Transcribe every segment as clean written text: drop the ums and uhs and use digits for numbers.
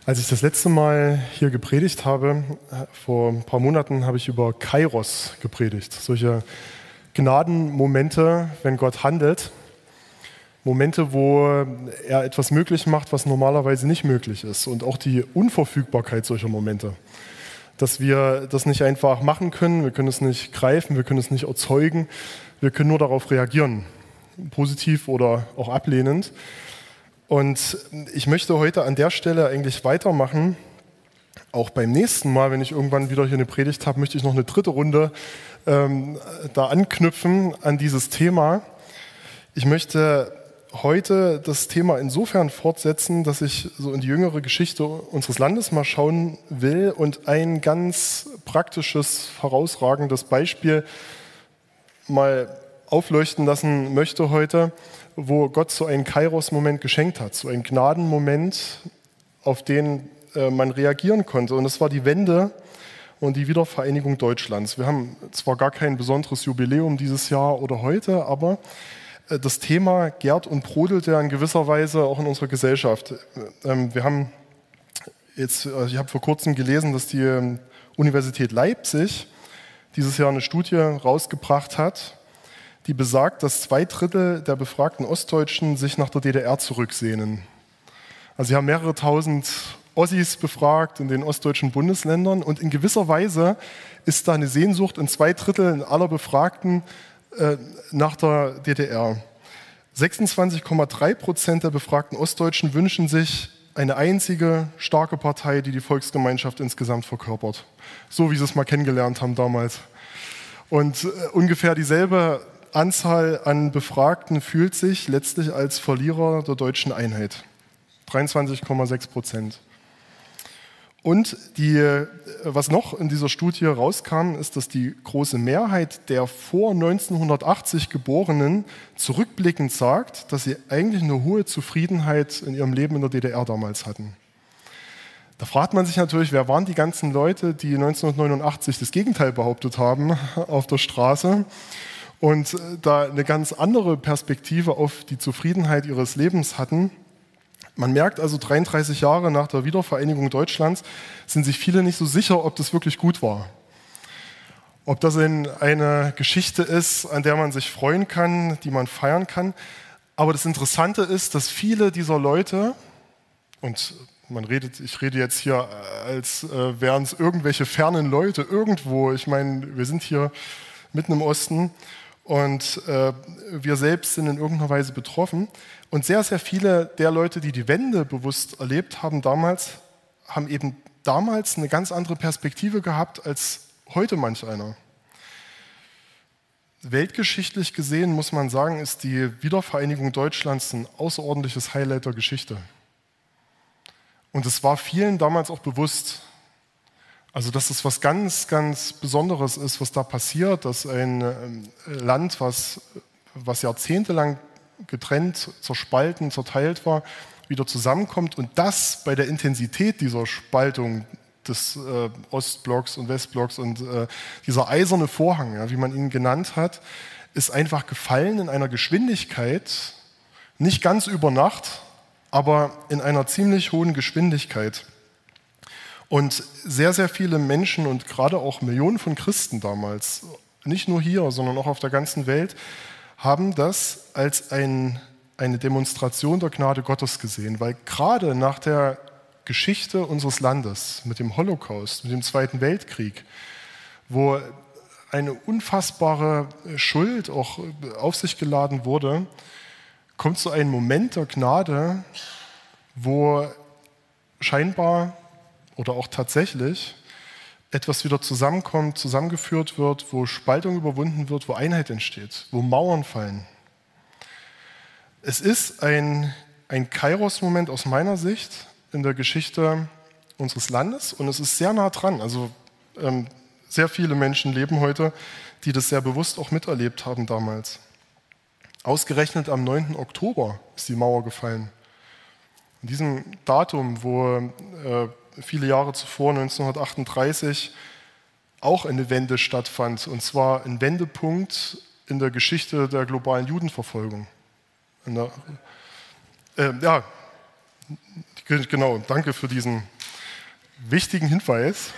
Als ich das letzte Mal hier gepredigt habe, vor ein paar Monaten, habe ich über Kairos gepredigt. Solche Gnadenmomente, wenn Gott handelt. Momente, wo er etwas möglich macht, was normalerweise nicht möglich ist. Und auch die Unverfügbarkeit solcher Momente. Dass wir das nicht einfach machen können, wir können es nicht greifen, wir können es nicht erzeugen. Wir können nur darauf reagieren, positiv oder auch ablehnend. Und ich möchte heute an der Stelle eigentlich weitermachen. Auch beim nächsten Mal, wenn ich irgendwann wieder hier eine Predigt habe, möchte ich noch eine dritte Runde da anknüpfen an dieses Thema. Ich möchte heute das Thema insofern fortsetzen, dass ich so in die jüngere Geschichte unseres Landes mal schauen will und ein ganz praktisches, herausragendes Beispiel mal aufleuchten lassen möchte heute, wo Gott so einen Kairos-Moment geschenkt hat, so einen Gnadenmoment, auf den man reagieren konnte. Und das war die Wende und die Wiedervereinigung Deutschlands. Wir haben zwar gar kein besonderes Jubiläum dieses Jahr oder heute, aber das Thema gärt und brodelt ja in gewisser Weise auch in unserer Gesellschaft. Wir haben jetzt, ich habe vor kurzem gelesen, dass die Universität Leipzig dieses Jahr eine Studie rausgebracht hat, die besagt, dass 2/3 der befragten Ostdeutschen sich nach der DDR zurücksehnen. Also sie haben mehrere tausend Ossis befragt in den ostdeutschen Bundesländern und in gewisser Weise ist da eine Sehnsucht in 2/3 aller Befragten nach der DDR. 26,3% der befragten Ostdeutschen wünschen sich eine einzige starke Partei, die die Volksgemeinschaft insgesamt verkörpert. So wie sie es mal kennengelernt haben damals. Und ungefähr dieselbe Anzahl an Befragten fühlt sich letztlich als Verlierer der deutschen Einheit. 23,6%. Und was noch in dieser Studie rauskam, ist, dass die große Mehrheit der vor 1980 Geborenen zurückblickend sagt, dass sie eigentlich eine hohe Zufriedenheit in ihrem Leben in der DDR damals hatten. Da fragt man sich natürlich, wer waren die ganzen Leute, die 1989 das Gegenteil behauptet haben auf der Straße und da eine ganz andere Perspektive auf die Zufriedenheit ihres Lebens hatten. Man merkt also, 33 Jahre nach der Wiedervereinigung Deutschlands sind sich viele nicht so sicher, ob das wirklich gut war. Ob das eine Geschichte ist, an der man sich freuen kann, die man feiern kann. Aber das Interessante ist, dass viele dieser Leute, und ich rede jetzt hier, als wären es irgendwelche fernen Leute irgendwo. Ich meine, wir sind hier mitten im Osten und wir selbst sind in irgendeiner Weise betroffen. Und sehr, sehr viele der Leute, die die Wende bewusst erlebt haben damals, haben eben damals eine ganz andere Perspektive gehabt als heute manch einer. Weltgeschichtlich gesehen muss man sagen, ist die Wiedervereinigung Deutschlands ein außerordentliches Highlight der Geschichte. Und es war vielen damals auch bewusst, also dass es was ganz, ganz Besonderes ist, was da passiert, dass ein Land, was jahrzehntelang getrennt, zerspalten, zerteilt war, wieder zusammenkommt und das bei der Intensität dieser Spaltung des Ostblocks und Westblocks und dieser eiserne Vorhang, ja, wie man ihn genannt hat, ist einfach gefallen in einer Geschwindigkeit, nicht ganz über Nacht, aber in einer ziemlich hohen Geschwindigkeit. Und sehr, sehr viele Menschen und gerade auch Millionen von Christen damals, nicht nur hier, sondern auch auf der ganzen Welt, haben das als eine Demonstration der Gnade Gottes gesehen, weil gerade nach der Geschichte unseres Landes mit dem Holocaust, mit dem Zweiten Weltkrieg, wo eine unfassbare Schuld auch auf sich geladen wurde, kommt so ein Moment der Gnade, wo scheinbar oder auch tatsächlich etwas wieder zusammenkommt, zusammengeführt wird, wo Spaltung überwunden wird, wo Einheit entsteht, wo Mauern fallen. Es ist ein Kairos-Moment aus meiner Sicht in der Geschichte unseres Landes und es ist sehr nah dran. Also sehr viele Menschen leben heute, die das sehr bewusst auch miterlebt haben damals. Ausgerechnet am 9. Oktober ist die Mauer gefallen. An diesem Datum, wo viele Jahre zuvor, 1938, auch eine Wende stattfand. Und zwar ein Wendepunkt in der Geschichte der globalen Judenverfolgung. Ja, genau, danke für diesen wichtigen Hinweis.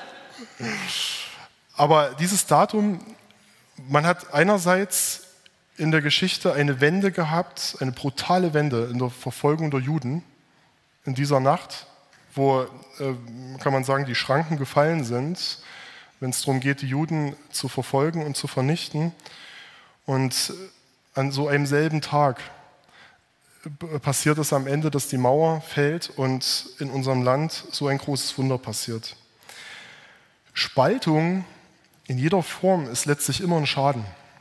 Aber dieses Datum, man hat einerseits in der Geschichte eine Wende gehabt, eine brutale Wende in der Verfolgung der Juden in dieser Nacht, wo, kann man sagen, die Schranken gefallen sind, wenn es darum geht, die Juden zu verfolgen und zu vernichten. Und an so einem selben Tag passiert es am Ende, dass die Mauer fällt und in unserem Land so ein großes Wunder passiert. Spaltung in jeder Form ist letztlich immer ein Schaden.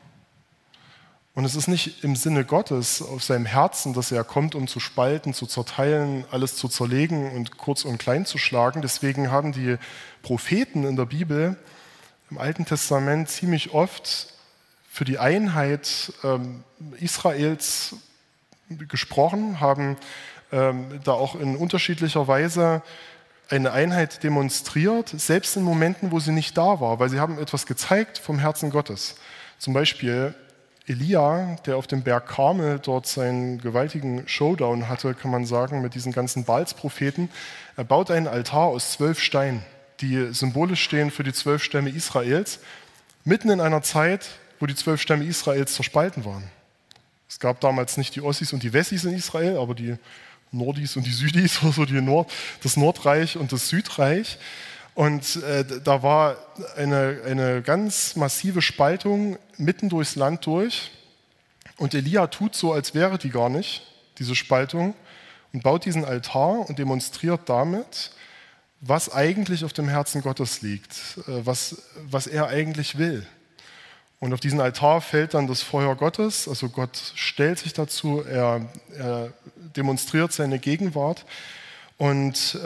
Und es ist nicht im Sinne Gottes auf seinem Herzen, dass er kommt, um zu spalten, zu zerteilen, alles zu zerlegen und kurz und klein zu schlagen. Deswegen haben die Propheten in der Bibel im Alten Testament ziemlich oft für die Einheit Israels gesprochen, haben da auch in unterschiedlicher Weise eine Einheit demonstriert, selbst in Momenten, wo sie nicht da war, weil sie haben etwas gezeigt vom Herzen Gottes. Zum Beispiel Elia, der auf dem Berg Karmel dort seinen gewaltigen Showdown hatte, kann man sagen, mit diesen ganzen Baals-Propheten. Er baut einen Altar aus 12 Steinen, die symbolisch stehen für die 12 Stämme Israels, mitten in einer Zeit, wo die 12 Stämme Israels zerspalten waren. Es gab damals nicht die Ossis und die Wessis in Israel, aber die Nordis und die Südis, also das Nordreich und das Südreich. Und da war eine ganz massive Spaltung mitten durchs Land durch. Und Elia tut so, als wäre die gar nicht, diese Spaltung, und baut diesen Altar und demonstriert damit, was eigentlich auf dem Herzen Gottes liegt, was er eigentlich will. Und auf diesen Altar fällt dann das Feuer Gottes, also Gott stellt sich dazu, er demonstriert seine Gegenwart. Und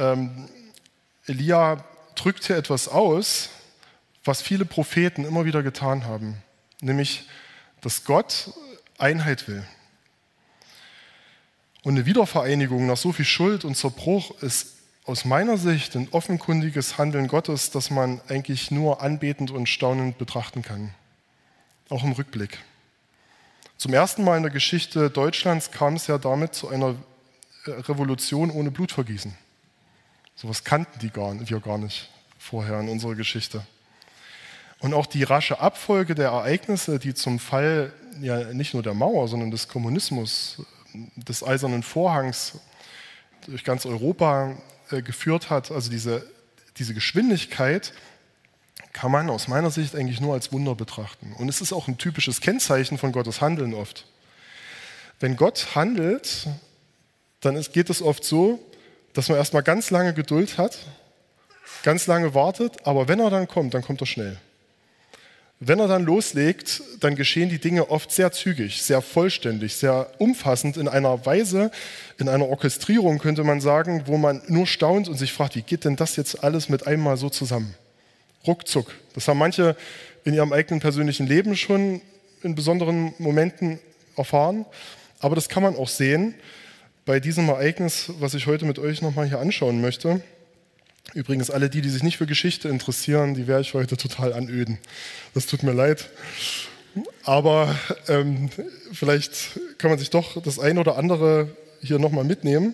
Elia drückt hier etwas aus, was viele Propheten immer wieder getan haben, nämlich, dass Gott Einheit will. Und eine Wiedervereinigung nach so viel Schuld und Zerbruch ist aus meiner Sicht ein offenkundiges Handeln Gottes, das man eigentlich nur anbetend und staunend betrachten kann, auch im Rückblick. Zum ersten Mal in der Geschichte Deutschlands kam es ja damit zu einer Revolution ohne Blutvergießen. Sowas kannten wir gar nicht vorher in unserer Geschichte. Und auch die rasche Abfolge der Ereignisse, die zum Fall ja nicht nur der Mauer, sondern des Kommunismus, des Eisernen Vorhangs durch ganz Europa geführt hat, also diese Geschwindigkeit, kann man aus meiner Sicht eigentlich nur als Wunder betrachten. Und es ist auch ein typisches Kennzeichen von Gottes Handeln oft. Wenn Gott handelt, dann geht es oft so, dass man erstmal ganz lange Geduld hat, ganz lange wartet, aber wenn er dann kommt er schnell. Wenn er dann loslegt, dann geschehen die Dinge oft sehr zügig, sehr vollständig, sehr umfassend, in einer Weise, in einer Orchestrierung könnte man sagen, wo man nur staunt und sich fragt, wie geht denn das jetzt alles mit einmal so zusammen? Ruckzuck. Das haben manche in ihrem eigenen persönlichen Leben schon in besonderen Momenten erfahren, aber das kann man auch sehen bei diesem Ereignis, was ich heute mit euch nochmal hier anschauen möchte. Übrigens, alle die sich nicht für Geschichte interessieren, die werde ich heute total anöden. Das tut mir leid. Aber vielleicht kann man sich doch das ein oder andere hier nochmal mitnehmen.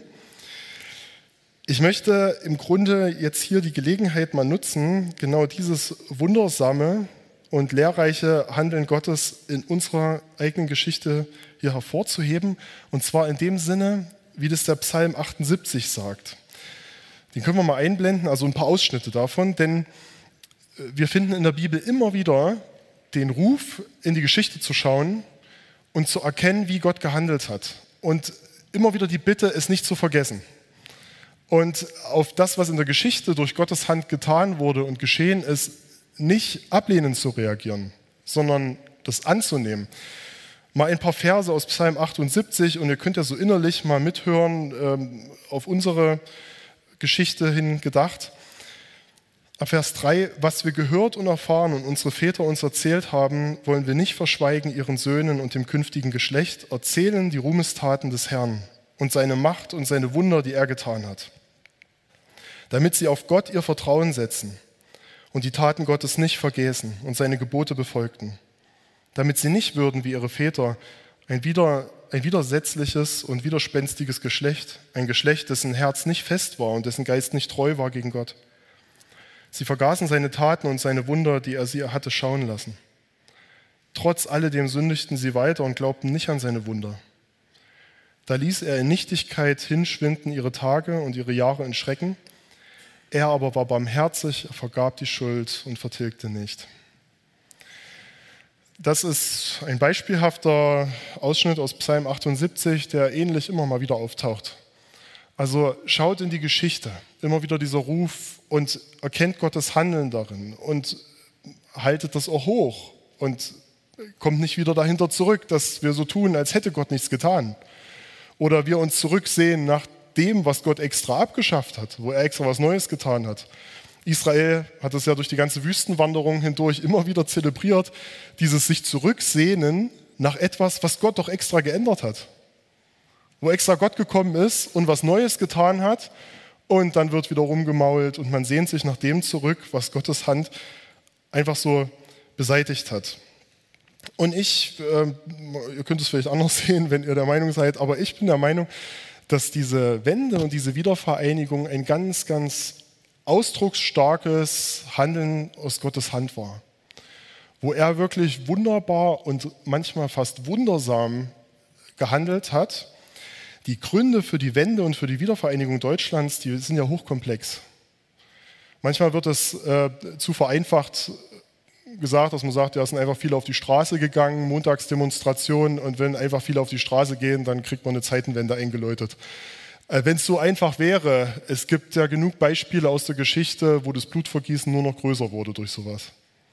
Ich möchte im Grunde jetzt hier die Gelegenheit mal nutzen, genau dieses wundersame und lehrreiche Handeln Gottes in unserer eigenen Geschichte hier hervorzuheben. Und zwar in dem Sinne, wie das der Psalm 78 sagt. Den können wir mal einblenden, also ein paar Ausschnitte davon, denn wir finden in der Bibel immer wieder den Ruf, in die Geschichte zu schauen und zu erkennen, wie Gott gehandelt hat. Und immer wieder die Bitte, es nicht zu vergessen. Und auf das, was in der Geschichte durch Gottes Hand getan wurde und geschehen ist, nicht ablehnend zu reagieren, sondern das anzunehmen. Mal ein paar Verse aus Psalm 78 und ihr könnt ja so innerlich mal mithören, auf unsere Geschichte hin gedacht. Ab Vers 3, was wir gehört und erfahren und unsere Väter uns erzählt haben, wollen wir nicht verschweigen ihren Söhnen und dem künftigen Geschlecht, erzählen die Ruhmestaten des Herrn und seine Macht und seine Wunder, die er getan hat. Damit sie auf Gott ihr Vertrauen setzen und die Taten Gottes nicht vergessen und seine Gebote befolgten. Damit sie nicht würden wie ihre Väter, Ein widersetzliches und widerspenstiges Geschlecht, ein Geschlecht, dessen Herz nicht fest war und dessen Geist nicht treu war gegen Gott. Sie vergaßen seine Taten und seine Wunder, die er sie hatte schauen lassen. Trotz alledem sündigten sie weiter und glaubten nicht an seine Wunder. Da ließ er in Nichtigkeit hinschwinden ihre Tage und ihre Jahre in Schrecken. Er aber war barmherzig, er vergab die Schuld und vertilgte nicht. Das ist ein beispielhafter Ausschnitt aus Psalm 78, der ähnlich immer mal wieder auftaucht. Also schaut in die Geschichte, immer wieder dieser Ruf und erkennt Gottes Handeln darin und haltet das auch hoch und kommt nicht wieder dahinter zurück, dass wir so tun, als hätte Gott nichts getan. Oder wir uns zurücksehen nach dem, was Gott extra abgeschafft hat, wo er extra was Neues getan hat. Israel hat es ja durch die ganze Wüstenwanderung hindurch immer wieder zelebriert, dieses sich zurücksehnen nach etwas, was Gott doch extra geändert hat. Wo extra Gott gekommen ist und was Neues getan hat und dann wird wieder rumgemault und man sehnt sich nach dem zurück, was Gottes Hand einfach so beseitigt hat. Und ihr könnt es vielleicht anders sehen, wenn ihr der Meinung seid, aber ich bin der Meinung, dass diese Wende und diese Wiedervereinigung ein ganz, ganz ausdrucksstarkes Handeln aus Gottes Hand war, wo er wirklich wunderbar und manchmal fast wundersam gehandelt hat. Die Gründe für die Wende und für die Wiedervereinigung Deutschlands, die sind ja hochkomplex. Manchmal wird es zu vereinfacht gesagt, dass man sagt, ja, es sind einfach viele auf die Straße gegangen, Montagsdemonstrationen, und wenn einfach viele auf die Straße gehen, dann kriegt man eine Zeitenwende eingeläutet. Wenn es so einfach wäre, es gibt ja genug Beispiele aus der Geschichte, wo das Blutvergießen nur noch größer wurde durch sowas.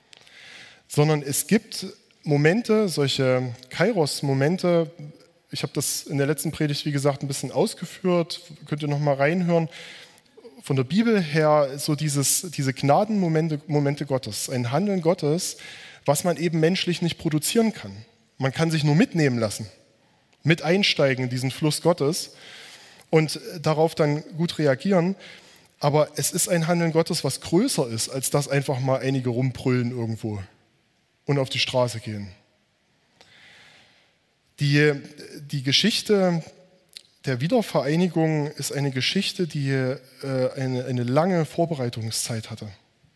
Sondern es gibt Momente, solche Kairos-Momente, ich habe das in der letzten Predigt, wie gesagt, ein bisschen ausgeführt, könnt ihr noch mal reinhören, von der Bibel her so diese Gnadenmomente Gottes, ein Handeln Gottes, was man eben menschlich nicht produzieren kann. Man kann sich nur mitnehmen lassen, mit einsteigen in diesen Fluss Gottes und darauf dann gut reagieren. Aber es ist ein Handeln Gottes, was größer ist, als dass einfach mal einige rumbrüllen irgendwo und auf die Straße gehen. Die Geschichte der Wiedervereinigung ist eine Geschichte, die eine lange Vorbereitungszeit hatte.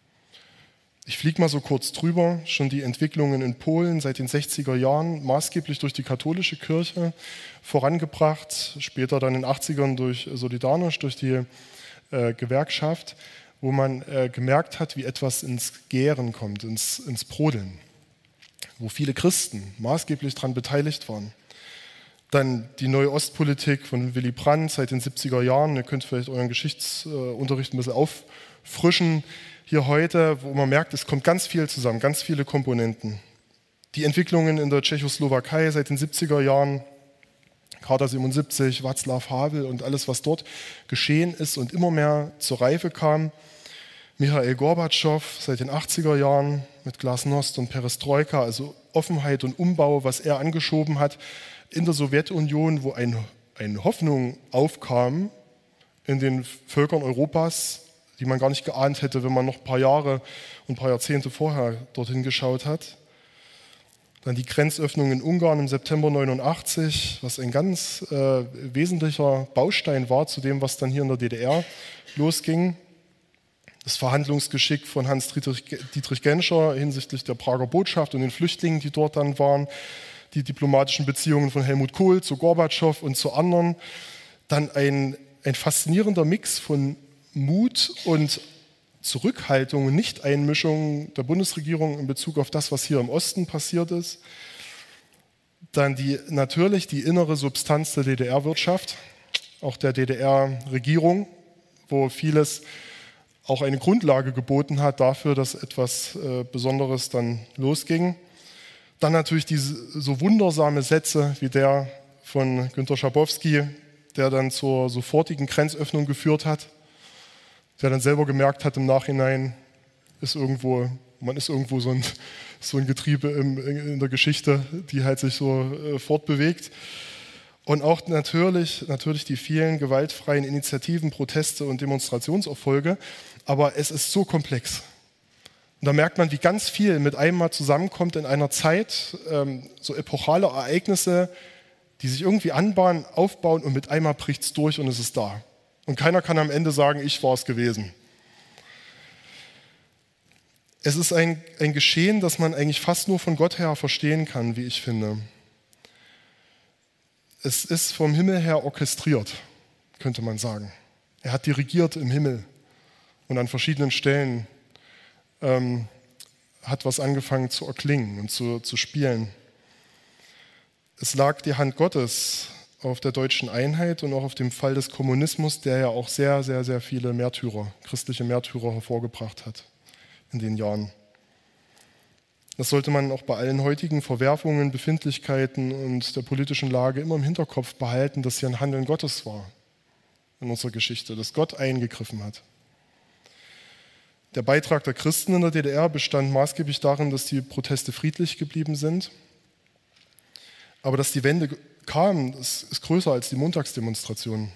Ich fliege mal so kurz drüber, schon die Entwicklungen in Polen seit den 60er Jahren, maßgeblich durch die katholische Kirche vorangebracht, später dann in den 80ern durch Solidarność, durch die Gewerkschaft, wo man gemerkt hat, wie etwas ins Gären kommt, ins Brodeln, wo viele Christen maßgeblich daran beteiligt waren. Dann die neue Ostpolitik von Willy Brandt seit den 70er Jahren. Ihr könnt vielleicht euren Geschichtsunterricht ein bisschen auffrischen hier heute, wo man merkt, es kommt ganz viel zusammen, ganz viele Komponenten. Die Entwicklungen in der Tschechoslowakei seit den 70er Jahren, Charta 77, Václav Havel und alles, was dort geschehen ist und immer mehr zur Reife kam. Michail Gorbatschow seit den 80er Jahren mit Glasnost und Perestroika, also Offenheit und Umbau, was er angeschoben hat in der Sowjetunion, wo eine Hoffnung aufkam in den Völkern Europas, die man gar nicht geahnt hätte, wenn man noch ein paar Jahre und ein paar Jahrzehnte vorher dorthin geschaut hat. Dann die Grenzöffnung in Ungarn im September 89, was ein ganz wesentlicher Baustein war zu dem, was dann hier in der DDR losging. Das Verhandlungsgeschick von Hans-Dietrich Genscher hinsichtlich der Prager Botschaft und den Flüchtlingen, die dort dann waren. Die diplomatischen Beziehungen von Helmut Kohl zu Gorbatschow und zu anderen. Dann ein faszinierender Mix von Mut und Zurückhaltung und Nichteinmischung der Bundesregierung in Bezug auf das, was hier im Osten passiert ist. Dann natürlich die innere Substanz der DDR-Wirtschaft, auch der DDR-Regierung, wo vieles auch eine Grundlage geboten hat dafür, dass etwas Besonderes dann losging. Dann natürlich diese so wundersame Sätze wie der von Günter Schabowski, der dann zur sofortigen Grenzöffnung geführt hat, der dann selber gemerkt hat im Nachhinein, man ist irgendwo so ein Getriebe in der Geschichte, die halt sich so fortbewegt. Und auch natürlich die vielen gewaltfreien Initiativen, Proteste und Demonstrationserfolge. Aber es ist so komplex. Und da merkt man, wie ganz viel mit einem Mal zusammenkommt in einer Zeit, so epochale Ereignisse, die sich irgendwie anbahnen, aufbauen und mit einmal bricht es durch und es ist da. Und keiner kann am Ende sagen, ich war es gewesen. Es ist ein Geschehen, das man eigentlich fast nur von Gott her verstehen kann, wie ich finde. Es ist vom Himmel her orchestriert, könnte man sagen. Er hat dirigiert im Himmel und an verschiedenen Stellen hat was angefangen zu erklingen und zu spielen. Es lag die Hand Gottes auf der deutschen Einheit und auch auf dem Fall des Kommunismus, der ja auch sehr, sehr, sehr viele Märtyrer, christliche Märtyrer hervorgebracht hat in den Jahren. Das sollte man auch bei allen heutigen Verwerfungen, Befindlichkeiten und der politischen Lage immer im Hinterkopf behalten, dass hier ein Handeln Gottes war in unserer Geschichte, dass Gott eingegriffen hat. Der Beitrag der Christen in der DDR bestand maßgeblich darin, dass die Proteste friedlich geblieben sind. Aber dass die Wende kam, das ist größer als die Montagsdemonstrationen.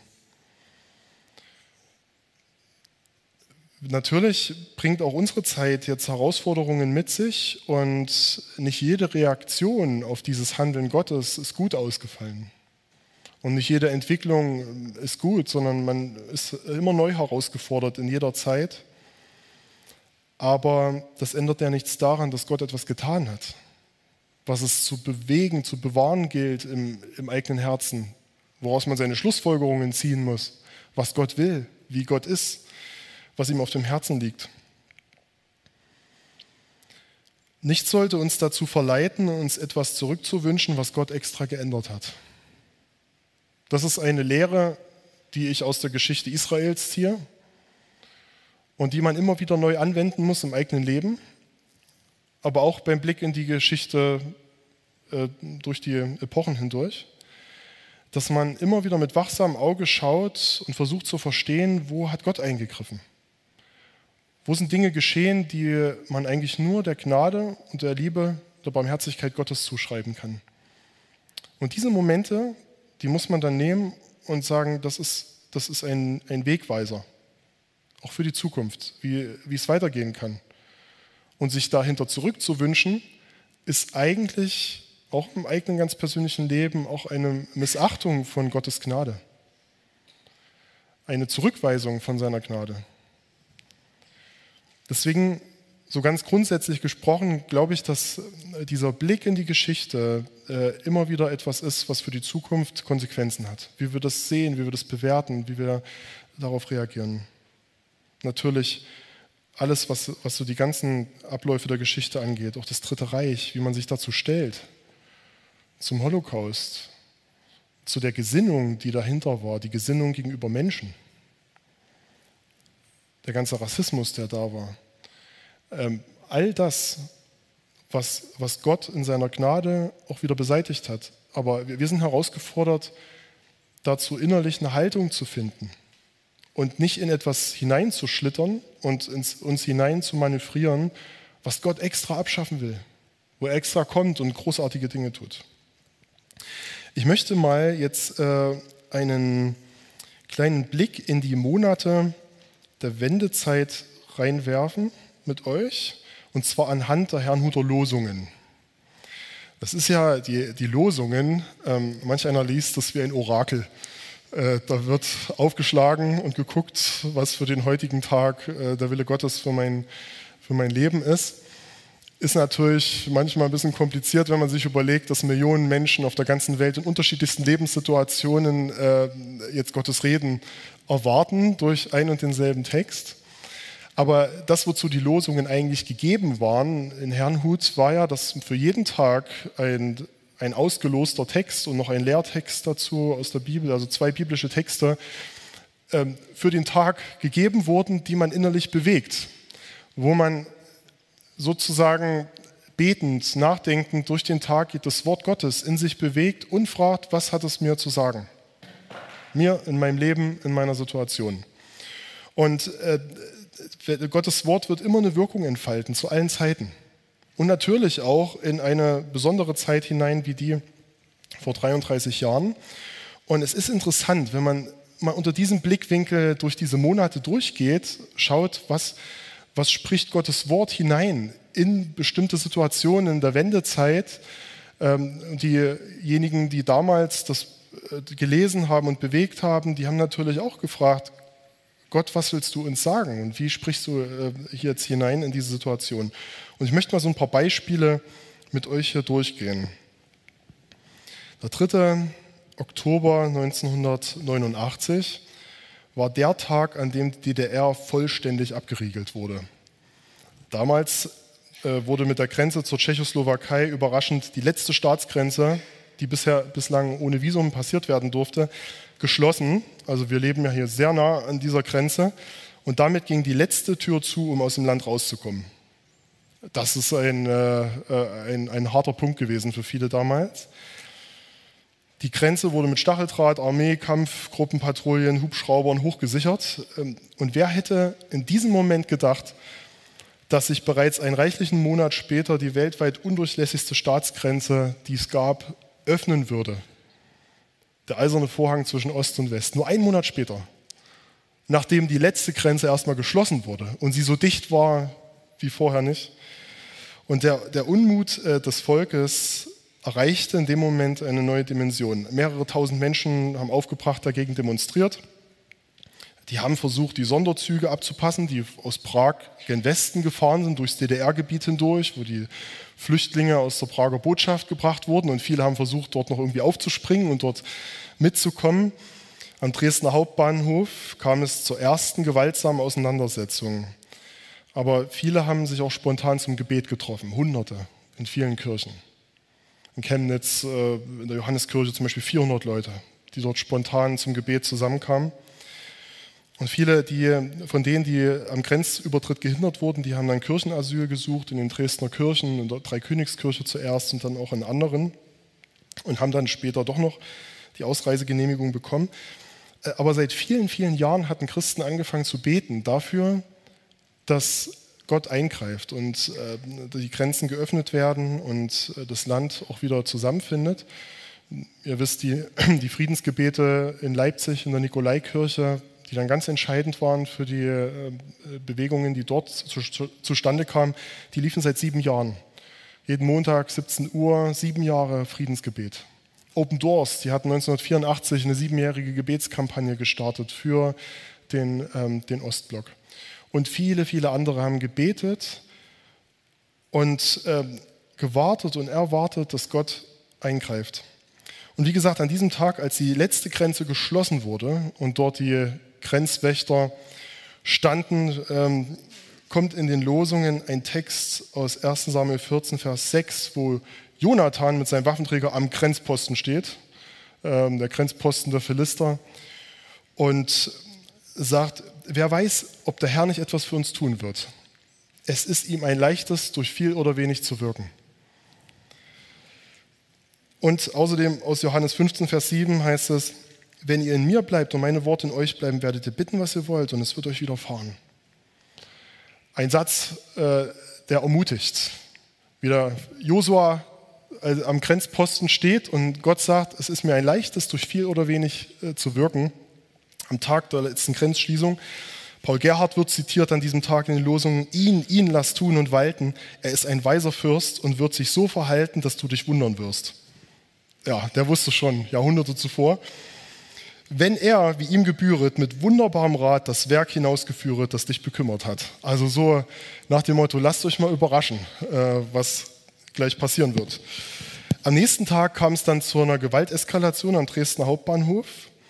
Natürlich bringt auch unsere Zeit jetzt Herausforderungen mit sich und nicht jede Reaktion auf dieses Handeln Gottes ist gut ausgefallen. Und nicht jede Entwicklung ist gut, sondern man ist immer neu herausgefordert in jeder Zeit. Aber das ändert ja nichts daran, dass Gott etwas getan hat, was es zu bewegen, zu bewahren gilt im eigenen Herzen, woraus man seine Schlussfolgerungen ziehen muss, was Gott will, wie Gott ist, was ihm auf dem Herzen liegt. Nichts sollte uns dazu verleiten, uns etwas zurückzuwünschen, was Gott extra geändert hat. Das ist eine Lehre, die ich aus der Geschichte Israels ziehe und die man immer wieder neu anwenden muss im eigenen Leben, aber auch beim Blick in die Geschichte durch die Epochen hindurch, dass man immer wieder mit wachsamem Auge schaut und versucht zu verstehen, wo hat Gott eingegriffen? Wo sind Dinge geschehen, die man eigentlich nur der Gnade und der Liebe, der Barmherzigkeit Gottes zuschreiben kann? Und diese Momente, die muss man dann nehmen und sagen, das ist ein Wegweiser, auch für die Zukunft, wie es weitergehen kann. Und sich dahinter zurückzuwünschen, ist eigentlich auch im eigenen ganz persönlichen Leben auch eine Missachtung von Gottes Gnade. Eine Zurückweisung von seiner Gnade. Deswegen, so ganz grundsätzlich gesprochen, glaube ich, dass dieser Blick in die Geschichte immer wieder etwas ist, was für die Zukunft Konsequenzen hat. Wie wir das sehen, wie wir das bewerten, wie wir darauf reagieren. Natürlich alles, was so die ganzen Abläufe der Geschichte angeht, auch das Dritte Reich, wie man sich dazu stellt, zum Holocaust, zu der Gesinnung, die dahinter war, die Gesinnung gegenüber Menschen, der ganze Rassismus, der da war. All das, was Gott in seiner Gnade auch wieder beseitigt hat. Aber wir sind herausgefordert, dazu innerlich eine Haltung zu finden und nicht in etwas hineinzuschlittern und uns hinein zu manövrieren, was Gott extra abschaffen will, wo er extra kommt und großartige Dinge tut. Ich möchte mal jetzt einen kleinen Blick in die Monate der Wendezeit reinwerfen mit euch, und zwar anhand der Herrnhuter Losungen. Das ist ja die Losungen, manch einer liest das wie ein Orakel. Da wird aufgeschlagen und geguckt, was für den heutigen Tag der Wille Gottes für mein Leben ist. Ist natürlich manchmal ein bisschen kompliziert, wenn man sich überlegt, dass Millionen Menschen auf der ganzen Welt in unterschiedlichsten Lebenssituationen jetzt Gottes Reden erwarten durch ein und denselben Text. Aber das, wozu die Losungen eigentlich gegeben waren in Herrnhut, war ja, dass für jeden Tag ein ausgeloster Text und noch ein Lehrtext dazu aus der Bibel, also 2 biblische Texte, für den Tag gegeben wurden, die man innerlich bewegt, wo man sozusagen betend, nachdenkend durch den Tag geht, das Wort Gottes in sich bewegt und fragt, was hat es mir zu sagen? Mir, in meinem Leben, in meiner Situation. Und Gottes Wort wird immer eine Wirkung entfalten, zu allen Zeiten. Und natürlich auch in eine besondere Zeit hinein wie die vor 33 Jahren. Und es ist interessant, wenn man mal unter diesem Blickwinkel durch diese Monate durchgeht, schaut, was Was spricht Gottes Wort hinein in bestimmte Situationen in der Wendezeit? Diejenigen, die damals das gelesen haben und bewegt haben, die haben natürlich auch gefragt, Gott, was willst du uns sagen? Und wie sprichst du hier jetzt hinein in diese Situation? Und ich möchte mal so ein paar Beispiele mit euch hier durchgehen. Der 3. Oktober 1989 war der Tag, an dem die DDR vollständig abgeriegelt wurde. Damals wurde mit der Grenze zur Tschechoslowakei überraschend die letzte Staatsgrenze, die bislang ohne Visum passiert werden durfte, geschlossen. Also wir leben ja hier sehr nah an dieser Grenze. Und damit ging die letzte Tür zu, um aus dem Land rauszukommen. Das ist ein harter Punkt gewesen für viele damals. Die Grenze wurde mit Stacheldraht, Armee, Kampfgruppenpatrouillen, Hubschraubern hochgesichert. Und wer hätte in diesem Moment gedacht, dass sich bereits einen reichlichen Monat später die weltweit undurchlässigste Staatsgrenze, die es gab, öffnen würde? Der eiserne Vorhang zwischen Ost und West. Nur einen Monat später, nachdem die letzte Grenze erstmal geschlossen wurde und sie so dicht war wie vorher nicht. Und der Unmut des Volkes erreichte in dem Moment eine neue Dimension. Mehrere tausend Menschen haben aufgebracht dagegen demonstriert. Die haben versucht, die Sonderzüge abzupassen, die aus Prag gen Westen gefahren sind, durchs DDR-Gebiet hindurch, wo die Flüchtlinge aus der Prager Botschaft gebracht wurden. Und viele haben versucht, dort noch irgendwie aufzuspringen und dort mitzukommen. Am Dresdner Hauptbahnhof kam es zur ersten gewaltsamen Auseinandersetzung. Aber viele haben sich auch spontan zum Gebet getroffen, Hunderte in vielen Kirchen. In Chemnitz, in der Johanneskirche zum Beispiel 400 Leute, die dort spontan zum Gebet zusammenkamen. Und viele von denen, die am Grenzübertritt gehindert wurden, die haben dann Kirchenasyl gesucht in den Dresdner Kirchen, in der Dreikönigskirche zuerst und dann auch in anderen und haben dann später doch noch die Ausreisegenehmigung bekommen. Aber seit vielen, vielen Jahren hatten Christen angefangen zu beten dafür, dass Gott eingreift und die Grenzen geöffnet werden und das Land auch wieder zusammenfindet. Ihr wisst, die Friedensgebete in Leipzig in der Nikolaikirche, die dann ganz entscheidend waren für die Bewegungen, die dort zustande kamen, die liefen seit 7 Jahren. Jeden Montag 17 Uhr, 7 Jahre Friedensgebet. Open Doors, die hatten 1984 eine 7-jährige Gebetskampagne gestartet für den Ostblock. Und viele, viele andere haben gebetet und gewartet und erwartet, dass Gott eingreift. Und wie gesagt, an diesem Tag, als die letzte Grenze geschlossen wurde und dort die Grenzwächter standen, kommt in den Losungen ein Text aus 1. Samuel 14, Vers 6, wo Jonathan mit seinem Waffenträger am Grenzposten steht, der Grenzposten der Philister, und sagt, wer weiß, ob der Herr nicht etwas für uns tun wird. Es ist ihm ein leichtes, durch viel oder wenig zu wirken. Und außerdem aus Johannes 15, Vers 7 heißt es, wenn ihr in mir bleibt und meine Worte in euch bleiben, werdet ihr bitten, was ihr wollt, und es wird euch widerfahren. Ein Satz, der ermutigt. Wieder Josua am Grenzposten steht und Gott sagt, es ist mir ein leichtes, durch viel oder wenig zu wirken. Am Tag der letzten Grenzschließung. Paul Gerhardt wird zitiert an diesem Tag in den Losungen, ihn lass tun und walten. Er ist ein weiser Fürst und wird sich so verhalten, dass du dich wundern wirst. Ja, der wusste schon Jahrhunderte zuvor. Wenn er, wie ihm gebühret, mit wunderbarem Rat das Werk hinausgeführet, das dich bekümmert hat. Also so nach dem Motto, lasst euch mal überraschen, was gleich passieren wird. Am nächsten Tag kam es dann zu einer Gewalteskalation am Dresdner Hauptbahnhof.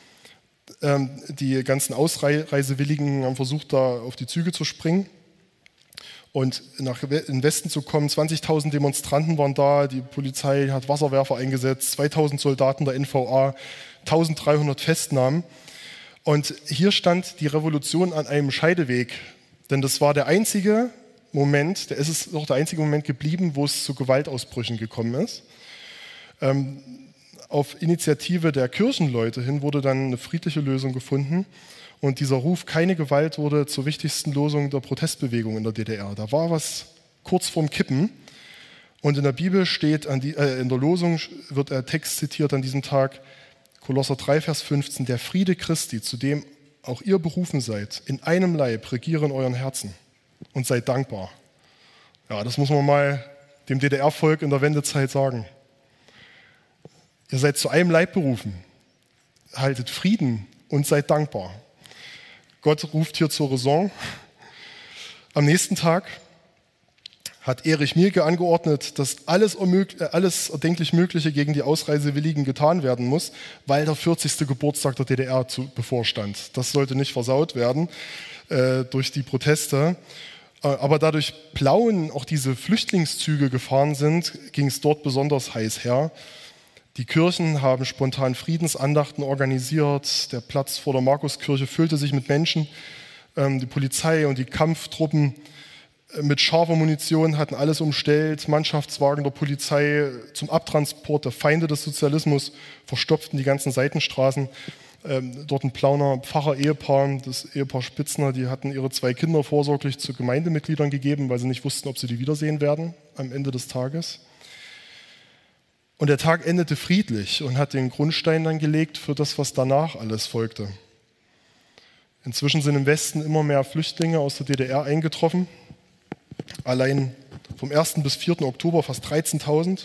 Die ganzen Ausreisewilligen haben versucht, da auf die Züge zu springen und nach den Westen zu kommen. 20.000 Demonstranten waren da, die Polizei hat Wasserwerfer eingesetzt, 2.000 Soldaten der NVA, 1.300 Festnahmen. Und hier stand die Revolution an einem Scheideweg, denn das war der einzige Moment, es ist auch der einzige Moment geblieben, wo es zu Gewaltausbrüchen gekommen ist. Auf Initiative der Kirchenleute hin wurde dann eine friedliche Lösung gefunden und dieser Ruf, keine Gewalt, wurde zur wichtigsten Losung der Protestbewegung in der DDR. Da war was kurz vorm Kippen und in der Bibel steht, in der Losung wird der Text zitiert an diesem Tag, Kolosser 3, Vers 15, der Friede Christi, zu dem auch ihr berufen seid, in einem Leib regiere in euren Herzen. und seid dankbar. Ja, das muss man mal dem DDR-Volk in der Wendezeit sagen. Ihr seid zu einem Leib berufen. Haltet Frieden und seid dankbar. Gott ruft hier zur Raison. Am nächsten Tag hat Erich Mielke angeordnet, dass alles erdenklich Mögliche gegen die Ausreisewilligen getan werden muss, weil der 40. Geburtstag der DDR bevorstand. Das sollte nicht versaut werden durch die Proteste. Aber dadurch Plauen auch diese Flüchtlingszüge gefahren sind, ging es dort besonders heiß her. Die Kirchen haben spontan Friedensandachten organisiert. Der Platz vor der Markuskirche füllte sich mit Menschen. Die Polizei und die Kampftruppen mit scharfer Munition hatten alles umstellt. Mannschaftswagen der Polizei zum Abtransport der Feinde des Sozialismus verstopften die ganzen Seitenstraßen. Dort ein Plauner Pfarrer-Ehepaar, das Ehepaar Spitzner, die hatten ihre 2 Kinder vorsorglich zu Gemeindemitgliedern gegeben, weil sie nicht wussten, ob sie die wiedersehen werden am Ende des Tages. Und der Tag endete friedlich und hat den Grundstein dann gelegt für das, was danach alles folgte. Inzwischen sind im Westen immer mehr Flüchtlinge aus der DDR eingetroffen. Allein vom 1. bis 4. Oktober fast 13.000.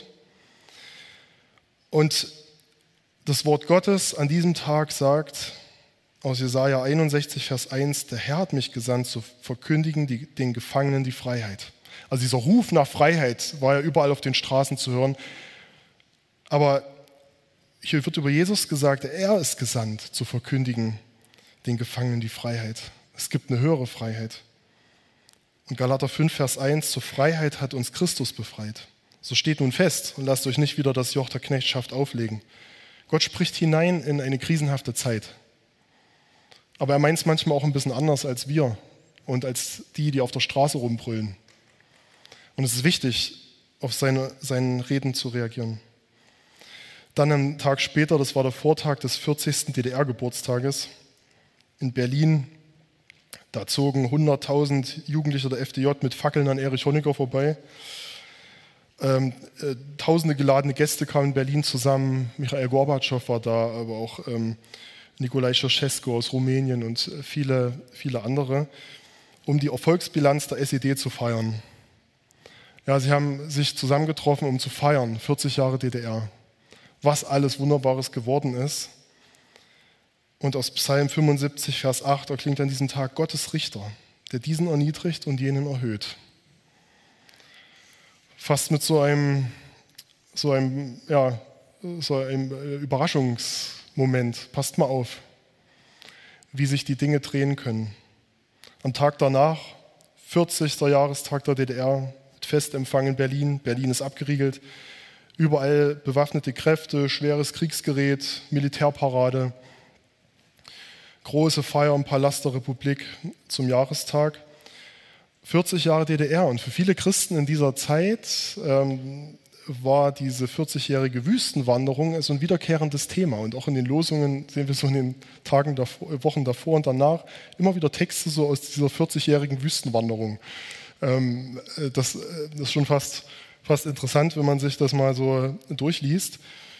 Und das Wort Gottes an diesem Tag sagt aus Jesaja 61, Vers 1, der Herr hat mich gesandt, zu verkündigen den Gefangenen die Freiheit. Also dieser Ruf nach Freiheit war ja überall auf den Straßen zu hören. Aber hier wird über Jesus gesagt, er ist gesandt, zu verkündigen den Gefangenen die Freiheit. Es gibt eine höhere Freiheit. Und Galater 5, Vers 1, zur Freiheit hat uns Christus befreit. So steht nun fest und lasst euch nicht wieder das Joch der Knechtschaft auflegen. Gott spricht hinein in eine krisenhafte Zeit. Aber er meint es manchmal auch ein bisschen anders als wir und als die auf der Straße rumbrüllen. Und es ist wichtig, auf seinen Reden zu reagieren. Dann einen Tag später, das war der Vortag des 40. DDR-Geburtstages in Berlin, da zogen 100.000 Jugendliche der FDJ mit Fackeln an Erich Honecker vorbei. Tausende geladene Gäste kamen in Berlin zusammen. Michail Gorbatschow war da, aber auch Nicolae Ceausescu aus Rumänien und viele, viele andere, um die Erfolgsbilanz der SED zu feiern. Ja, sie haben sich zusammengetroffen, um zu feiern, 40 Jahre DDR. Was alles Wunderbares geworden ist. Und aus Psalm 75, Vers 8 erklingt an diesem Tag Gottes Richter, der diesen erniedrigt und jenen erhöht. Fast mit so einem Überraschungsmoment. Passt mal auf, wie sich die Dinge drehen können. Am Tag danach, 40. Jahrestag der DDR, Festempfang in Berlin. Berlin ist abgeriegelt. Überall bewaffnete Kräfte, schweres Kriegsgerät, Militärparade. Große Feier im Palast der Republik zum Jahrestag. 40 Jahre DDR. Und für viele Christen in dieser Zeit war diese 40-jährige Wüstenwanderung so ein wiederkehrendes Thema. Und auch in den Losungen sehen wir so in den Wochen davor und danach immer wieder Texte so aus dieser 40-jährigen Wüstenwanderung. Das ist schon fast interessant, wenn man sich das mal so durchliest.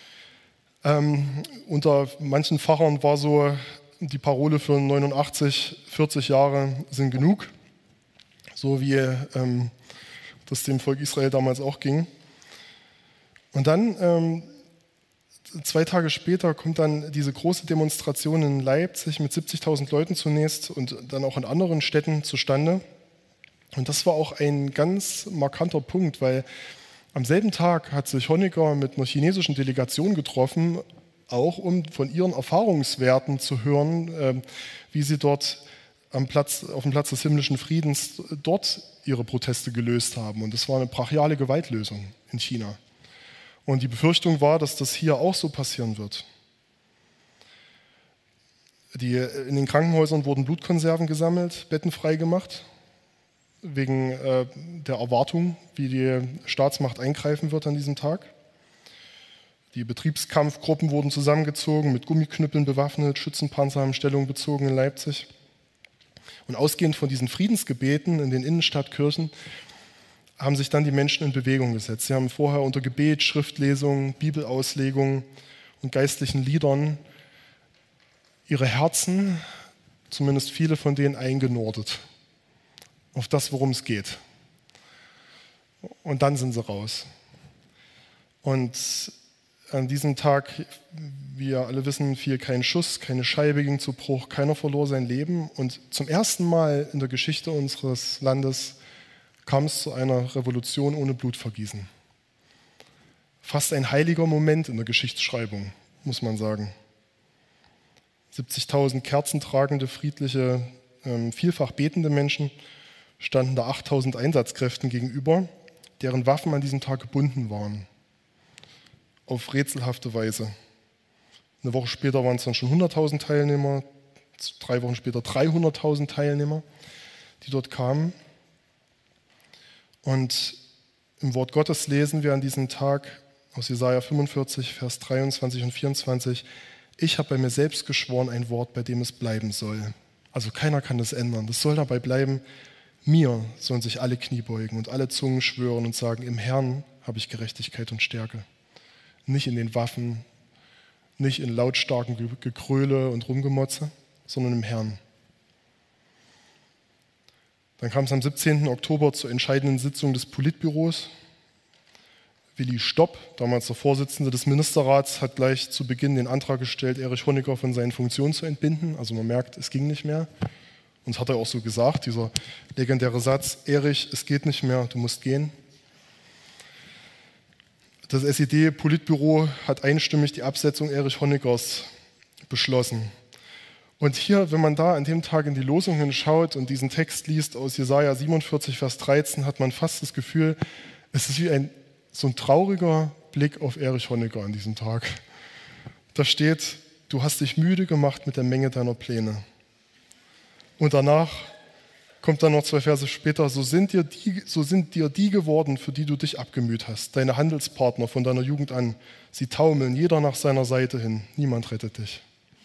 Unter manchen Pfarrern war so die Parole für 89, 40 Jahre sind genug, so wie das dem Volk Israel damals auch ging. Und dann, 2 Tage später, kommt dann diese große Demonstration in Leipzig mit 70.000 Leuten zunächst und dann auch in anderen Städten zustande. Und das war auch ein ganz markanter Punkt, weil am selben Tag hat sich Honecker mit einer chinesischen Delegation getroffen, auch um von ihren Erfahrungswerten zu hören, wie sie dort auf dem Platz des himmlischen Friedens dort ihre Proteste gelöst haben. Und das war eine brachiale Gewaltlösung in China. Und die Befürchtung war, dass das hier auch so passieren wird. In den Krankenhäusern wurden Blutkonserven gesammelt, Betten freigemacht, wegen der Erwartung, wie die Staatsmacht eingreifen wird an diesem Tag. Die Betriebskampfgruppen wurden zusammengezogen, mit Gummiknüppeln bewaffnet, Schützenpanzer haben Stellung bezogen in Leipzig. Und ausgehend von diesen Friedensgebeten in den Innenstadtkirchen haben sich dann die Menschen in Bewegung gesetzt. Sie haben vorher unter Gebet, Schriftlesung, Bibelauslegung und geistlichen Liedern ihre Herzen, zumindest viele von denen, eingenordet. auf das, worum es geht. Und dann sind sie raus. Und an diesem Tag, wie wir alle wissen, fiel kein Schuss, keine Scheibe ging zu Bruch, keiner verlor sein Leben. Und zum ersten Mal in der Geschichte unseres Landes kam es zu einer Revolution ohne Blutvergießen. Fast ein heiliger Moment in der Geschichtsschreibung, muss man sagen. 70.000 kerzentragende, friedliche, vielfach betende Menschen standen da 8.000 Einsatzkräften gegenüber, deren Waffen an diesem Tag gebunden waren. Auf rätselhafte Weise. Eine Woche später waren es dann schon 100.000 Teilnehmer, 3 Wochen später 300.000 Teilnehmer, die dort kamen. Und im Wort Gottes lesen wir an diesem Tag aus Jesaja 45, Vers 23 und 24, ich habe bei mir selbst geschworen ein Wort, bei dem es bleiben soll. Also keiner kann das ändern. Das soll dabei bleiben. Mir sollen sich alle Knie beugen und alle Zungen schwören und sagen, im Herrn habe ich Gerechtigkeit und Stärke. Nicht in den Waffen, nicht in lautstarken Gekröle und Rumgemotze, sondern im Herrn. Dann kam es am 17. Oktober zur entscheidenden Sitzung des Politbüros. Willi Stopp, damals der Vorsitzende des Ministerrats, hat gleich zu Beginn den Antrag gestellt, Erich Honecker von seinen Funktionen zu entbinden. Also man merkt, es ging nicht mehr. Und das hat er auch so gesagt, dieser legendäre Satz, Erich, es geht nicht mehr, du musst gehen. Das SED-Politbüro hat einstimmig die Absetzung Erich Honeckers beschlossen. Und hier, wenn man da an dem Tag in die Losungen schaut und diesen Text liest aus Jesaja 47, Vers 13, hat man fast das Gefühl, es ist wie so ein trauriger Blick auf Erich Honecker an diesem Tag. Da steht, du hast dich müde gemacht mit der Menge deiner Pläne. Und danach kommt dann noch 2 Verse später, so sind dir die geworden, für die du dich abgemüht hast, deine Handelspartner von deiner Jugend an. Sie taumeln, jeder nach seiner Seite hin, niemand rettet dich.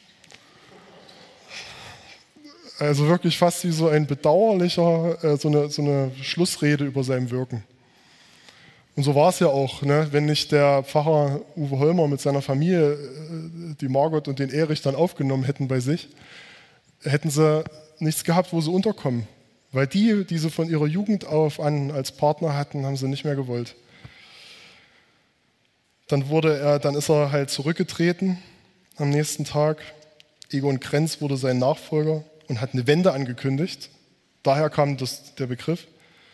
Also wirklich fast wie so ein bedauerlicher, so eine Schlussrede über sein Wirken. Und so war es ja auch, ne? Wenn nicht der Pfarrer Uwe Holmer mit seiner Familie, die Margot und den Erich dann aufgenommen hätten bei sich, hätten sie nichts gehabt, wo sie unterkommen. Weil die sie von ihrer Jugend auf an als Partner hatten, haben sie nicht mehr gewollt. Dann ist er halt zurückgetreten am nächsten Tag. Egon Krenz wurde sein Nachfolger und hat eine Wende angekündigt. Daher kam der Begriff.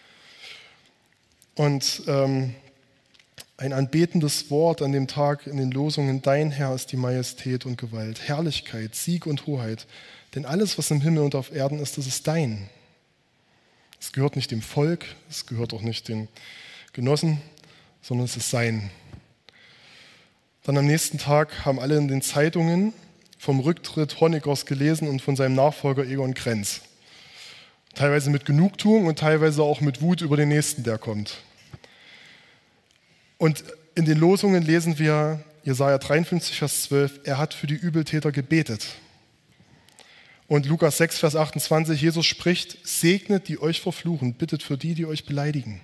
Und ein anbetendes Wort an dem Tag in den Losungen, dein Herr ist die Majestät und Gewalt, Herrlichkeit, Sieg und Hoheit. Denn alles, was im Himmel und auf Erden ist, das ist dein. Es gehört nicht dem Volk, es gehört auch nicht den Genossen, sondern es ist sein. Dann am nächsten Tag haben alle in den Zeitungen vom Rücktritt Honeckers gelesen und von seinem Nachfolger Egon Krenz. Teilweise mit Genugtuung und teilweise auch mit Wut über den Nächsten, der kommt. Und in den Losungen lesen wir Jesaja 53, Vers 12, er hat für die Übeltäter gebetet. Und Lukas 6, Vers 28, Jesus spricht, segnet, die euch verfluchen, bittet für die euch beleidigen.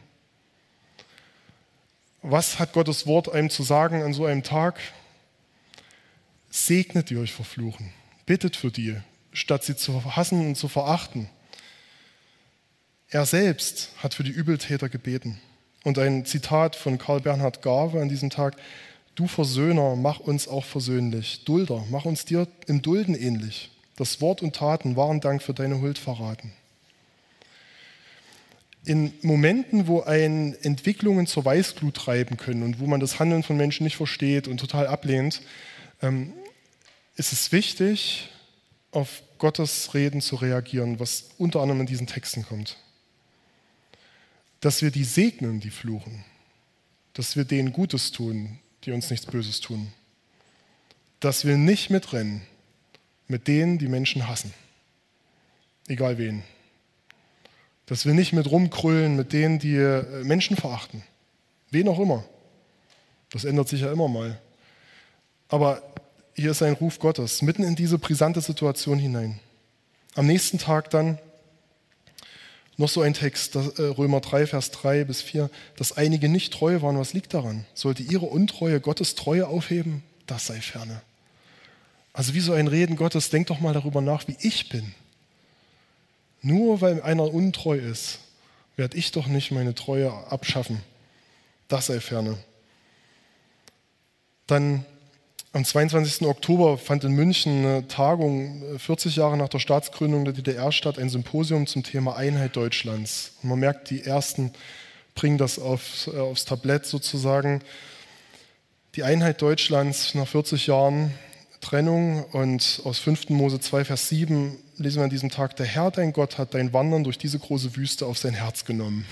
Was hat Gottes Wort einem zu sagen an so einem Tag? Segnet, die euch verfluchen, bittet für die, statt sie zu hassen und zu verachten. Er selbst hat für die Übeltäter gebeten. Und ein Zitat von Karl Bernhard Garve an diesem Tag, du Versöhner, mach uns auch versöhnlich, Dulder, mach uns dir im Dulden ähnlich. Das Wort und Taten wahren Dank für deine Huld verraten. In Momenten, wo einen Entwicklungen zur Weißglut treiben können und wo man das Handeln von Menschen nicht versteht und total ablehnt, ist es wichtig, auf Gottes Reden zu reagieren, was unter anderem in diesen Texten kommt. Dass wir die segnen, die fluchen. Dass wir denen Gutes tun, die uns nichts Böses tun. Dass wir nicht mitrennen mit denen, die Menschen hassen. Egal wen. Dass wir nicht mit rumkrüllen mit denen, die Menschen verachten. Wen auch immer. Das ändert sich ja immer mal. Aber hier ist ein Ruf Gottes, mitten in diese brisante Situation hinein. Am nächsten Tag dann noch so ein Text, Römer 3, Vers 3 bis 4, dass einige nicht treu waren, was liegt daran? Sollte ihre Untreue Gottes Treue aufheben? Das sei ferne. Also wie so ein Reden Gottes, denk doch mal darüber nach, wie ich bin. Nur weil einer untreu ist, Werd ich doch nicht meine Treue abschaffen. Das sei ferne. Dann am 22. Oktober fand in München eine Tagung, 40 Jahre nach der Staatsgründung der DDR statt, ein Symposium zum Thema Einheit Deutschlands. Und man merkt, die Ersten bringen das aufs Tablett sozusagen. Die Einheit Deutschlands nach 40 Jahren Trennung, und aus 5. Mose 2, Vers 7 lesen wir an diesem Tag: Der Herr, dein Gott, hat dein Wandern durch diese große Wüste auf sein Herz genommen.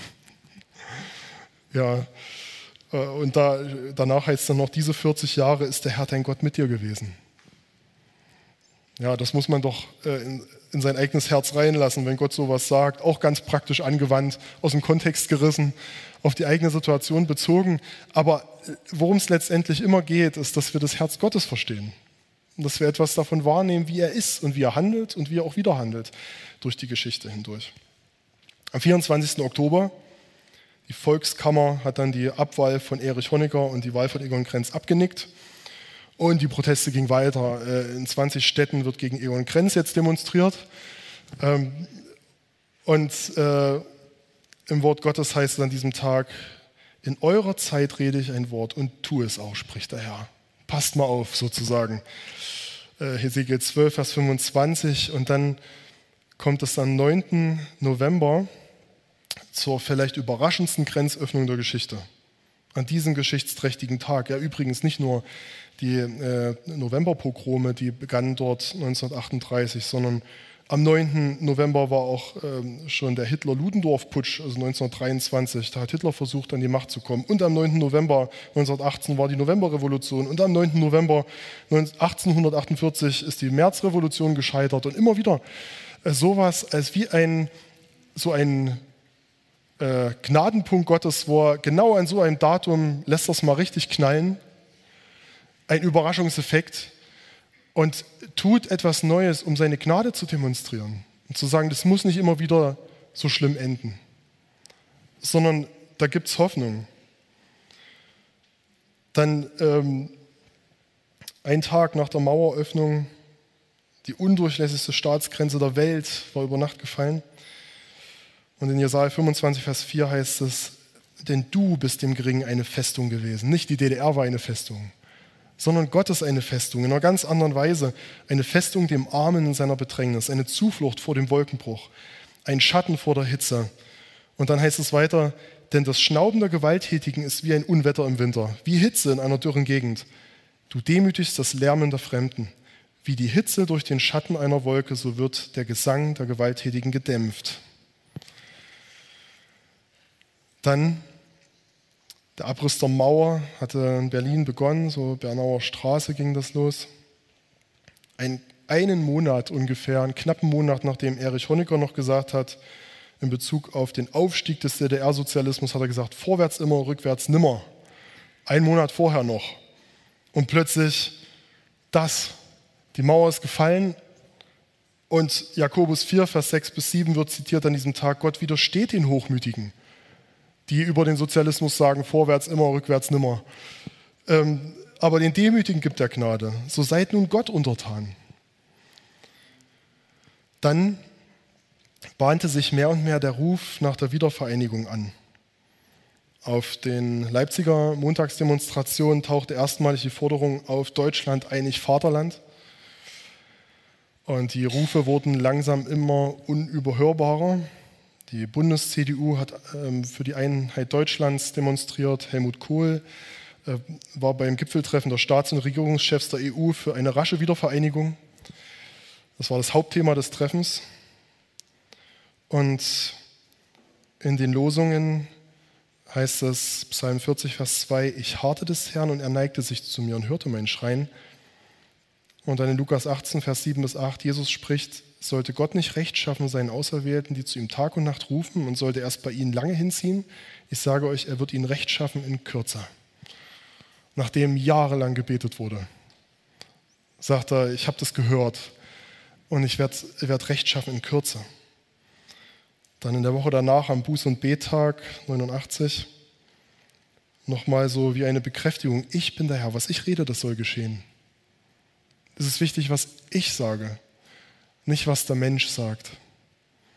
Ja, und danach heißt es dann noch: Diese 40 Jahre ist der Herr, dein Gott, mit dir gewesen. Ja, das muss man doch in sein eigenes Herz reinlassen, wenn Gott sowas sagt. Auch ganz praktisch angewandt, aus dem Kontext gerissen, auf die eigene Situation bezogen. Aber worum es letztendlich immer geht, ist, dass wir das Herz Gottes verstehen. Und dass wir etwas davon wahrnehmen, wie er ist und wie er handelt und wie er auch wieder handelt durch die Geschichte hindurch. Am 24. Oktober, die Volkskammer hat dann die Abwahl von Erich Honecker und die Wahl von Egon Krenz abgenickt. Und die Proteste gingen weiter. In 20 Städten wird gegen Egon Krenz jetzt demonstriert. Und im Wort Gottes heißt es an diesem Tag: In eurer Zeit rede ich ein Wort und tue es auch, spricht der Herr. Passt mal auf, sozusagen. Hesekiel 12, Vers 25. Und dann kommt es am 9. November zur vielleicht überraschendsten Grenzöffnung der Geschichte. An diesem geschichtsträchtigen Tag. Ja, übrigens nicht nur die Novemberpogrome, die begannen dort 1938, sondern am 9. November war auch schon der Hitler-Ludendorff-Putsch, also 1923. Da hat Hitler versucht, an die Macht zu kommen. Und am 9. November 1918 war die Novemberrevolution. Und am 9. November 1848 ist die Märzrevolution gescheitert. Und immer wieder sowas als wie ein Gnadenpunkt Gottes, wo er genau an so einem Datum lässt das mal richtig knallen. Ein Überraschungseffekt. Und tut etwas Neues, um seine Gnade zu demonstrieren. Und zu sagen, das muss nicht immer wieder so schlimm enden. Sondern da gibt es Hoffnung. Dann ein Tag nach der Maueröffnung, die undurchlässigste Staatsgrenze der Welt war über Nacht gefallen. Und in Jesaja 25, Vers 4 heißt es: Denn du bist dem Geringen eine Festung gewesen. Nicht die DDR war eine Festung, sondern Gott ist eine Festung, in einer ganz anderen Weise. Eine Festung dem Armen in seiner Bedrängnis, eine Zuflucht vor dem Wolkenbruch, ein Schatten vor der Hitze. Und dann heißt es weiter: Denn das Schnauben der Gewalttätigen ist wie ein Unwetter im Winter, wie Hitze in einer dürren Gegend. Du demütigst das Lärmen der Fremden. Wie die Hitze durch den Schatten einer Wolke, so wird der Gesang der Gewalttätigen gedämpft. Dann der Abriss der Mauer hatte in Berlin begonnen, so Bernauer Straße ging das los. Einen Monat ungefähr, einen knappen Monat, nachdem Erich Honecker noch gesagt hat, in Bezug auf den Aufstieg des DDR-Sozialismus, hat er gesagt: Vorwärts immer, rückwärts nimmer. Einen Monat vorher noch. Und plötzlich die Mauer ist gefallen, und Jakobus 4, Vers 6 bis 7 wird zitiert an diesem Tag: Gott widersteht den Hochmütigen, die über den Sozialismus sagen: Vorwärts immer, rückwärts nimmer. Aber den Demütigen gibt er Gnade. So seid nun Gott untertan. Dann bahnte sich mehr und mehr der Ruf nach der Wiedervereinigung an. Auf den Leipziger Montagsdemonstrationen tauchte erstmalig die Forderung auf: Deutschland einig, Vaterland. Und die Rufe wurden langsam immer unüberhörbarer. Die Bundes-CDU hat für die Einheit Deutschlands demonstriert. Helmut Kohl war beim Gipfeltreffen der Staats- und Regierungschefs der EU für eine rasche Wiedervereinigung. Das war das Hauptthema des Treffens. Und in den Losungen heißt es, Psalm 40, Vers 2: Ich harrte des Herrn, und er neigte sich zu mir und hörte mein Schreien. Und dann in Lukas 18, Vers 7 bis 8, Jesus spricht: Sollte Gott nicht Recht schaffen seinen Auserwählten, die zu ihm Tag und Nacht rufen, und sollte erst bei ihnen lange hinziehen? Ich sage euch, er wird ihnen Recht schaffen in Kürze. Nachdem jahrelang gebetet wurde, sagt er: Ich habe das gehört und ich werd Recht schaffen in Kürze. Dann in der Woche danach, am Buß- und Bettag 89, nochmal so wie eine Bekräftigung: Ich bin der Herr, was ich rede, das soll geschehen. Es ist wichtig, was ich sage, nicht was der Mensch sagt.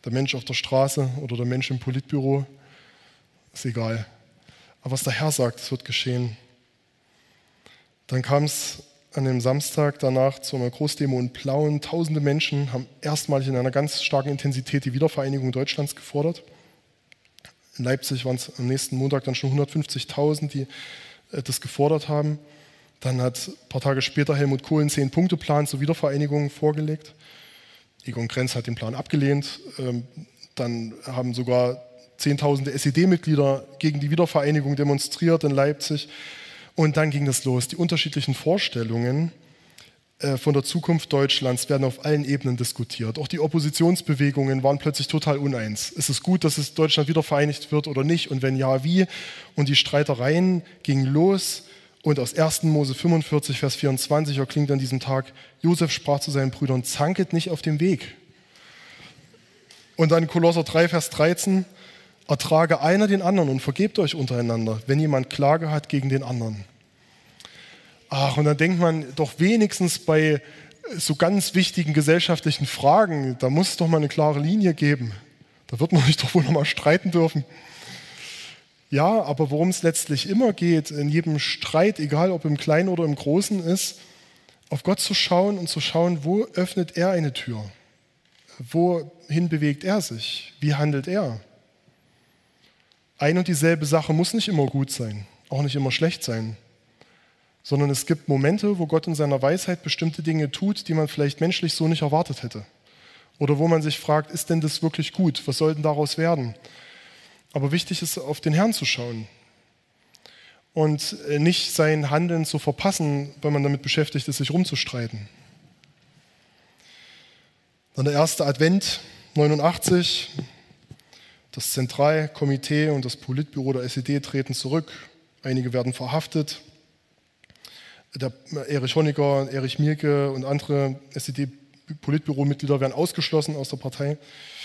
der Mensch auf der Straße oder der Mensch im Politbüro, ist egal. Aber was der Herr sagt, es wird geschehen. Dann kam es an dem Samstag danach zu einer Großdemo in Plauen. Tausende Menschen haben erstmalig in einer ganz starken Intensität die Wiedervereinigung Deutschlands gefordert. In Leipzig waren es am nächsten Montag dann schon 150.000, die das gefordert haben. Dann hat ein paar Tage später Helmut Kohl einen 10-Punkte-Plan zur Wiedervereinigung vorgelegt. Egon Krenz hat den Plan abgelehnt. Dann haben sogar Zehntausende SED-Mitglieder gegen die Wiedervereinigung demonstriert in Leipzig. Und dann ging das los. Die unterschiedlichen Vorstellungen von der Zukunft Deutschlands werden auf allen Ebenen diskutiert. Auch die Oppositionsbewegungen waren plötzlich total uneins. Ist es gut, dass es Deutschland wieder vereinigt wird oder nicht? Und wenn ja, wie? Und die Streitereien gingen los. Und aus 1. Mose 45, Vers 24 erklingt an diesem Tag: Josef sprach zu seinen Brüdern: Zanket nicht auf dem Weg. Und dann Kolosser 3, Vers 13: Ertrage einer den anderen und vergebt euch untereinander, wenn jemand Klage hat gegen den anderen. Ach, und dann denkt man doch wenigstens bei so ganz wichtigen gesellschaftlichen Fragen, da muss es doch mal eine klare Linie geben. Da wird man sich doch wohl noch mal streiten dürfen. Ja, aber worum es letztlich immer geht, in jedem Streit, egal ob im Kleinen oder im Großen, ist, auf Gott zu schauen und zu schauen, wo öffnet er eine Tür? Wohin bewegt er sich? Wie handelt er? Ein und dieselbe Sache muss nicht immer gut sein, auch nicht immer schlecht sein, sondern es gibt Momente, wo Gott in seiner Weisheit bestimmte Dinge tut, die man vielleicht menschlich so nicht erwartet hätte. Oder wo man sich fragt, ist denn das wirklich gut? Was soll denn daraus werden? Aber wichtig ist, auf den Herrn zu schauen und nicht sein Handeln zu verpassen, weil man damit beschäftigt ist, sich rumzustreiten. Dann der erste Advent, 89. Das Zentralkomitee und das Politbüro der SED treten zurück. Einige werden verhaftet. Der Erich Honecker, Erich Mielke und andere SED-Politbüromitglieder werden ausgeschlossen aus der Partei.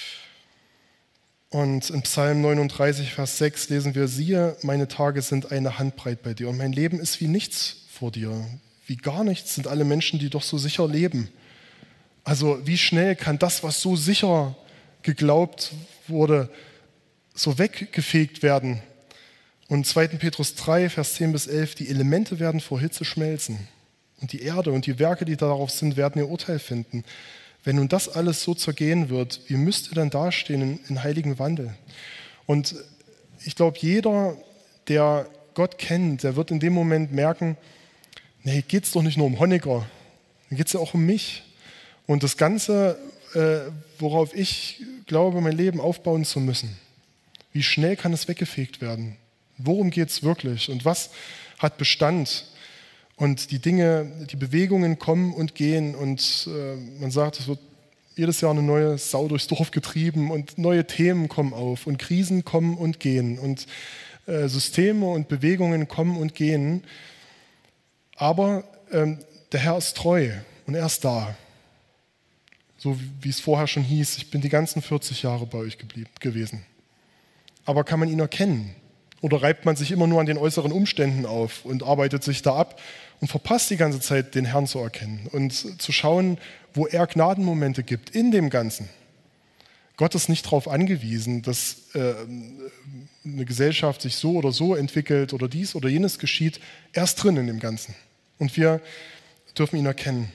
Und in Psalm 39, Vers 6 lesen wir: Siehe, meine Tage sind eine Handbreit bei dir und mein Leben ist wie nichts vor dir. Wie gar nichts sind alle Menschen, die doch so sicher leben. Also wie schnell kann das, was so sicher geglaubt wurde, so weggefegt werden? Und 2. Petrus 3, Vers 10 bis 11: Die Elemente werden vor Hitze schmelzen und die Erde und die Werke, die darauf sind, werden ihr Urteil finden. Wenn nun das alles so zergehen wird, wie müsst ihr dann dastehen in heiligem Wandel? Und ich glaube, jeder, der Gott kennt, der wird in dem Moment merken, nee, geht es doch nicht nur um Honecker, dann geht es ja auch um mich. Und das Ganze, worauf ich glaube, mein Leben aufbauen zu müssen, wie schnell kann es weggefegt werden? Worum geht es wirklich? Und was hat Bestand? Und die Dinge, die Bewegungen kommen und gehen und man sagt, es wird jedes Jahr eine neue Sau durchs Dorf getrieben und neue Themen kommen auf und Krisen kommen und gehen und Systeme und Bewegungen kommen und gehen. Aber der Herr ist treu und er ist da. So wie es vorher schon hieß, ich bin die ganzen 40 Jahre bei euch gewesen. Aber kann man ihn erkennen? Oder reibt man sich immer nur an den äußeren Umständen auf und arbeitet sich da ab und verpasst die ganze Zeit, den Herrn zu erkennen und zu schauen, wo er Gnadenmomente gibt in dem Ganzen? Gott ist nicht darauf angewiesen, dass eine Gesellschaft sich so oder so entwickelt oder dies oder jenes geschieht. Er ist drin in dem Ganzen. Und wir dürfen ihn erkennen.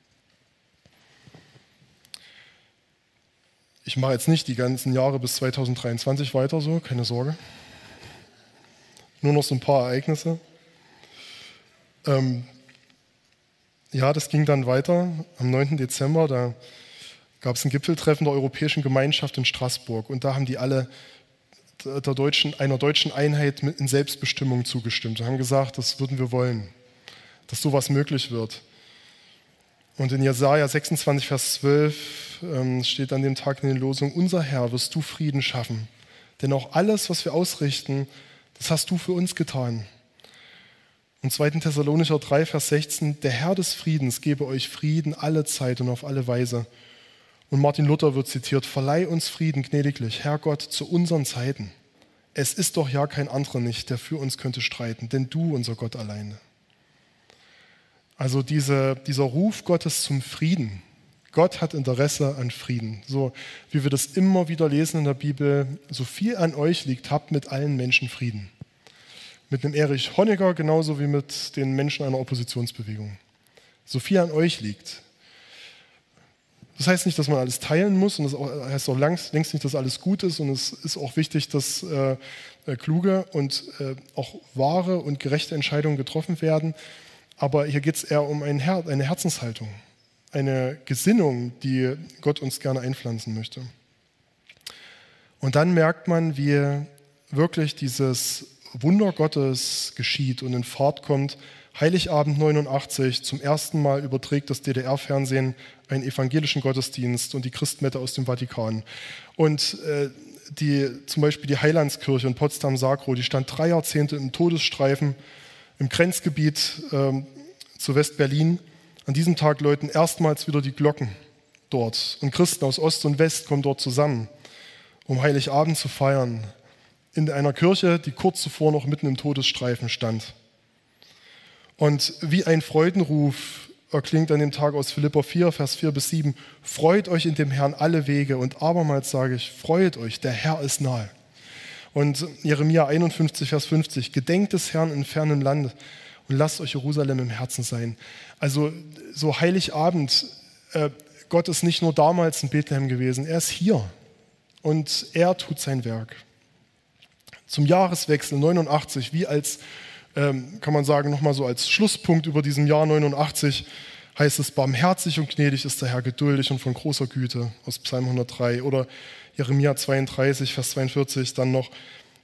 Ich mache jetzt nicht die ganzen Jahre bis 2023 weiter so, keine Sorge. Nur noch so ein paar Ereignisse. Ja, das ging dann weiter. Am 9. Dezember, da gab es ein Gipfeltreffen der Europäischen Gemeinschaft in Straßburg. Und da haben die alle einer deutschen Einheit in Selbstbestimmung zugestimmt und haben gesagt, das würden wir wollen, dass sowas möglich wird. Und in Jesaja 26, Vers 12 steht an dem Tag in den Losungen: Unser Herr, wirst du Frieden schaffen, denn auch alles, was wir ausrichten, das hast du für uns getan. Und 2. Thessalonicher 3, Vers 16: Der Herr des Friedens gebe euch Frieden alle Zeit und auf alle Weise. Und Martin Luther wird zitiert: Verleih uns Frieden gnädiglich, Herr Gott, zu unseren Zeiten. Es ist doch ja kein anderer nicht, der für uns könnte streiten, denn du, unser Gott, alleine. Also dieser Ruf Gottes zum Frieden Gott hat Interesse an Frieden. So wie wir das immer wieder lesen in der Bibel, so viel an euch liegt, habt mit allen Menschen Frieden. Mit einem Erich Honecker genauso wie mit den Menschen einer Oppositionsbewegung. So viel an euch liegt. Das heißt nicht, dass man alles teilen muss und das heißt auch längst nicht, dass alles gut ist und es ist auch wichtig, dass kluge und auch wahre und gerechte Entscheidungen getroffen werden. Aber hier geht es eher um eine Herzenshaltung, eine Gesinnung, die Gott uns gerne einpflanzen möchte. Und dann merkt man, wie wirklich dieses Wunder Gottes geschieht und in Fahrt kommt. Heiligabend 89, zum ersten Mal überträgt das DDR-Fernsehen einen evangelischen Gottesdienst und die Christmette aus dem Vatikan. Und zum Beispiel die Heilandskirche in Potsdam-Sagro, die stand 3 Jahrzehnte im Todesstreifen im Grenzgebiet zu West-Berlin. An diesem Tag läuten erstmals wieder die Glocken dort. Und Christen aus Ost und West kommen dort zusammen, um Heiligabend zu feiern. In einer Kirche, die kurz zuvor noch mitten im Todesstreifen stand. Und wie ein Freudenruf erklingt an dem Tag aus Philipper 4, Vers 4-7, freut euch in dem Herrn alle Wege und abermals sage ich, freut euch, der Herr ist nahe. Und Jeremia 51, Vers 50, gedenkt des Herrn in fernem Land und lasst euch Jerusalem im Herzen sein. Also so Heiligabend, Gott ist nicht nur damals in Bethlehem gewesen, er ist hier und er tut sein Werk. Zum Jahreswechsel 89, wie als, kann man sagen, nochmal so als Schlusspunkt über diesem Jahr 89, heißt es, barmherzig und gnädig ist der Herr, geduldig und von großer Güte, aus Psalm 103. Oder Jeremia 32, Vers 42, dann noch,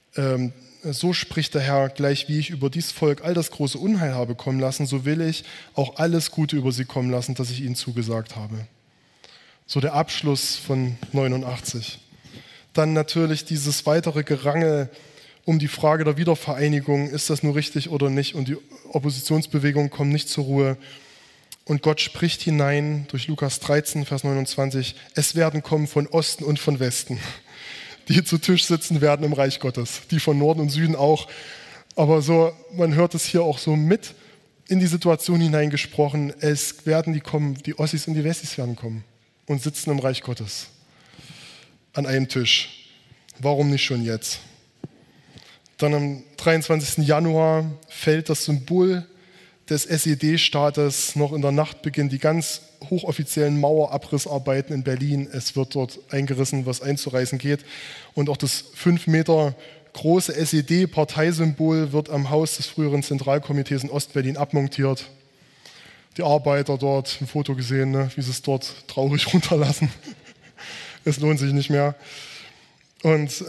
so spricht der Herr, gleich wie ich über dies Volk all das große Unheil habe kommen lassen, so will ich auch alles Gute über sie kommen lassen, das ich ihnen zugesagt habe. So der Abschluss von 89. Dann natürlich dieses weitere Gerangel um die Frage der Wiedervereinigung, ist das nur richtig oder nicht? Und die Oppositionsbewegung kommt nicht zur Ruhe. Und Gott spricht hinein durch Lukas 13, Vers 29, es werden kommen von Osten und von Westen, die zu Tisch sitzen werden im Reich Gottes, die von Norden und Süden auch. Aber so, man hört es hier auch so mit in die Situation hineingesprochen, es werden die kommen, die Ossis und die Wessis werden kommen und sitzen im Reich Gottes an einem Tisch. Warum nicht schon jetzt? Dann am 23. Januar fällt das Symbol des SED-Staates. Noch in der Nacht beginnen die ganz hochoffiziellen Mauerabrissarbeiten in Berlin. Es wird dort eingerissen, was einzureißen geht. Und auch das 5 Meter große SED-Parteisymbol wird am Haus des früheren Zentralkomitees in Ostberlin abmontiert. Die Arbeiter dort, ein Foto gesehen, ne, wie sie es dort traurig runterlassen. Es lohnt sich nicht mehr. Und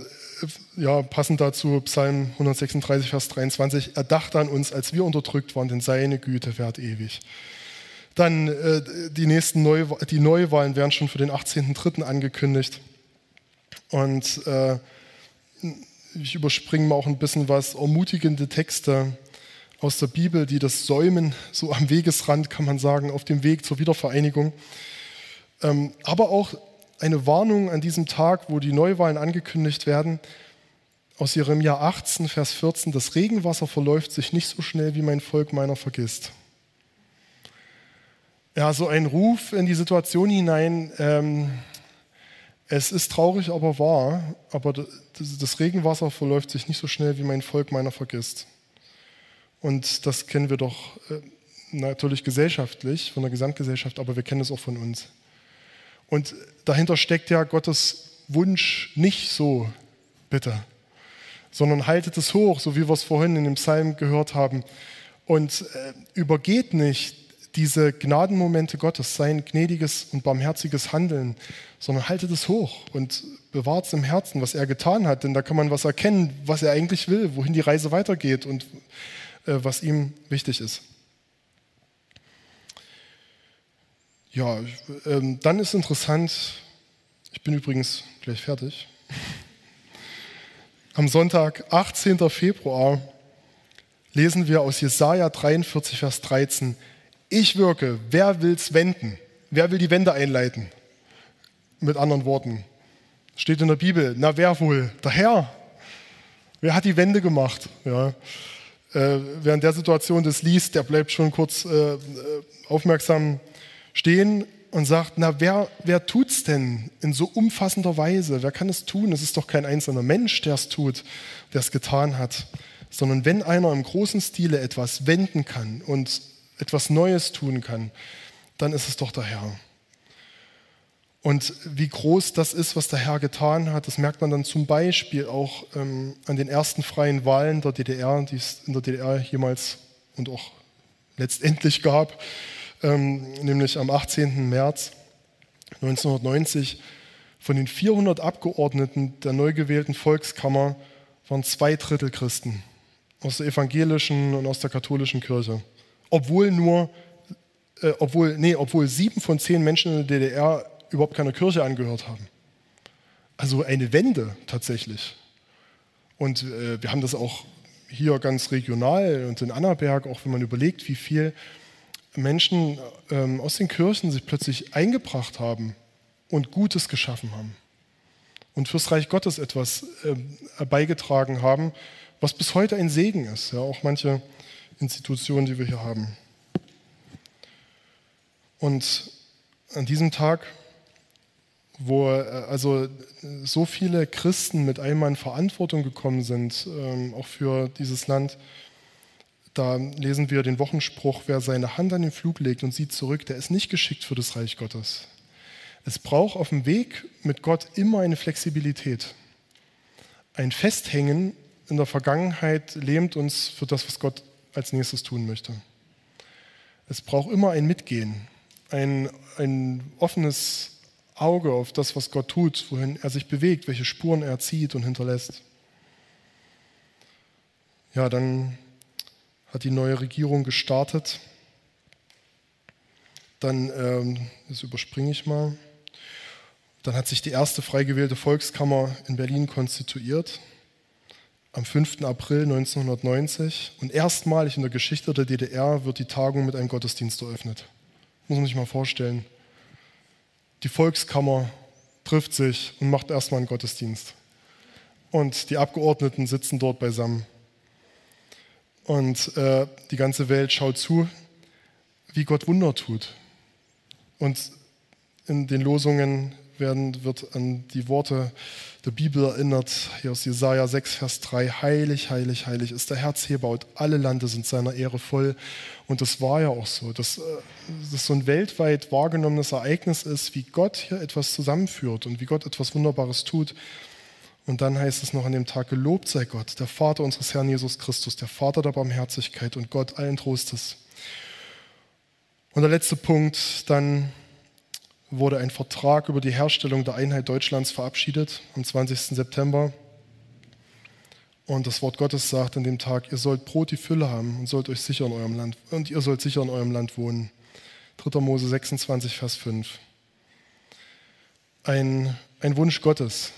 passend dazu Psalm 136, Vers 23, er dachte an uns, als wir unterdrückt waren, denn seine Güte währt ewig. Dann die Neuwahlen werden schon für den 18.03. angekündigt. Und ich überspringe mal auch ein bisschen was, ermutigende Texte aus der Bibel, die das säumen, so am Wegesrand, kann man sagen, auf dem Weg zur Wiedervereinigung. Aber auch eine Warnung an diesem Tag, wo die Neuwahlen angekündigt werden, aus Jeremia 18, Vers 14, das Regenwasser verläuft sich nicht so schnell, wie mein Volk meiner vergisst. Ja, so ein Ruf in die Situation hinein, es ist traurig, aber wahr, aber das Regenwasser verläuft sich nicht so schnell, wie mein Volk meiner vergisst. Und das kennen wir doch natürlich gesellschaftlich, von der Gesamtgesellschaft, aber wir kennen es auch von uns. Und dahinter steckt ja Gottes Wunsch nicht so, bitte, sondern haltet es hoch, so wie wir es vorhin in dem Psalm gehört haben. Und übergeht nicht diese Gnadenmomente Gottes, sein gnädiges und barmherziges Handeln, sondern haltet es hoch und bewahrt es im Herzen, was er getan hat. Denn da kann man was erkennen, was er eigentlich will, wohin die Reise weitergeht und was ihm wichtig ist. Ja, dann ist interessant, ich bin übrigens gleich fertig, am Sonntag, 18. Februar, lesen wir aus Jesaja 43, Vers 13, ich wirke, wer will's wenden? Wer will die Wende einleiten? Mit anderen Worten, steht in der Bibel, na wer wohl? Der Herr. Wer hat die Wende gemacht? Ja. Wer in der Situation das liest, der bleibt schon kurz aufmerksam stehen. und sagt, na, wer tut's denn in so umfassender Weise? Wer kann es tun? Es ist doch kein einzelner Mensch, der es tut, der es getan hat, sondern wenn einer im großen Stile etwas wenden kann und etwas Neues tun kann, dann ist es doch der Herr. Und wie groß das ist, was der Herr getan hat, das merkt man dann zum Beispiel auch an den ersten freien Wahlen der DDR, die es in der DDR jemals und auch letztendlich gab, nämlich am 18. März 1990. Von den 400 Abgeordneten der neu gewählten Volkskammer waren 2/3 Christen aus der evangelischen und aus der katholischen Kirche. Obwohl 7 von 10 Menschen in der DDR überhaupt keiner Kirche angehört haben. Also eine Wende tatsächlich. Und wir haben das auch hier ganz regional und in Annaberg, auch wenn man überlegt, wie viel Menschen aus den Kirchen sich plötzlich eingebracht haben und Gutes geschaffen haben und fürs Reich Gottes etwas beigetragen haben, was bis heute ein Segen ist. Ja, auch manche Institutionen, die wir hier haben. Und an diesem Tag, wo also so viele Christen mit einmal in Verantwortung gekommen sind, auch für dieses Land, da lesen wir den Wochenspruch, wer seine Hand an den Flug legt und sieht zurück, der ist nicht geschickt für das Reich Gottes. Es braucht auf dem Weg mit Gott immer eine Flexibilität. Ein Festhängen in der Vergangenheit lähmt uns für das, was Gott als nächstes tun möchte. Es braucht immer ein Mitgehen, ein offenes Auge auf das, was Gott tut, wohin er sich bewegt, welche Spuren er zieht und hinterlässt. Ja, dann hat die neue Regierung gestartet. Dann, das überspringe ich mal, dann hat sich die erste frei gewählte Volkskammer in Berlin konstituiert, am 5. April 1990. Und erstmalig in der Geschichte der DDR wird die Tagung mit einem Gottesdienst eröffnet. Muss man sich mal vorstellen. Die Volkskammer trifft sich und macht erstmal einen Gottesdienst. Und die Abgeordneten sitzen dort beisammen. Und die ganze Welt schaut zu, wie Gott Wunder tut. Und in den Losungen wird an die Worte der Bibel erinnert, hier aus Jesaja 6, Vers 3, heilig, heilig, heilig ist der Herr Zebaoth, alle Lande sind seiner Ehre voll. Und das war ja auch so, dass das so ein weltweit wahrgenommenes Ereignis ist, wie Gott hier etwas zusammenführt und wie Gott etwas Wunderbares tut. Und dann heißt es noch an dem Tag, gelobt sei Gott, der Vater unseres Herrn Jesus Christus, der Vater der Barmherzigkeit und Gott allen Trostes. Und der letzte Punkt, dann wurde ein Vertrag über die Herstellung der Einheit Deutschlands verabschiedet am 20. September. Und das Wort Gottes sagt an dem Tag, ihr sollt Brot die Fülle haben und sollt euch sicher in eurem Land und ihr sollt sicher in eurem Land wohnen. 3. Mose 26, Vers 5. Ein Wunsch Gottes.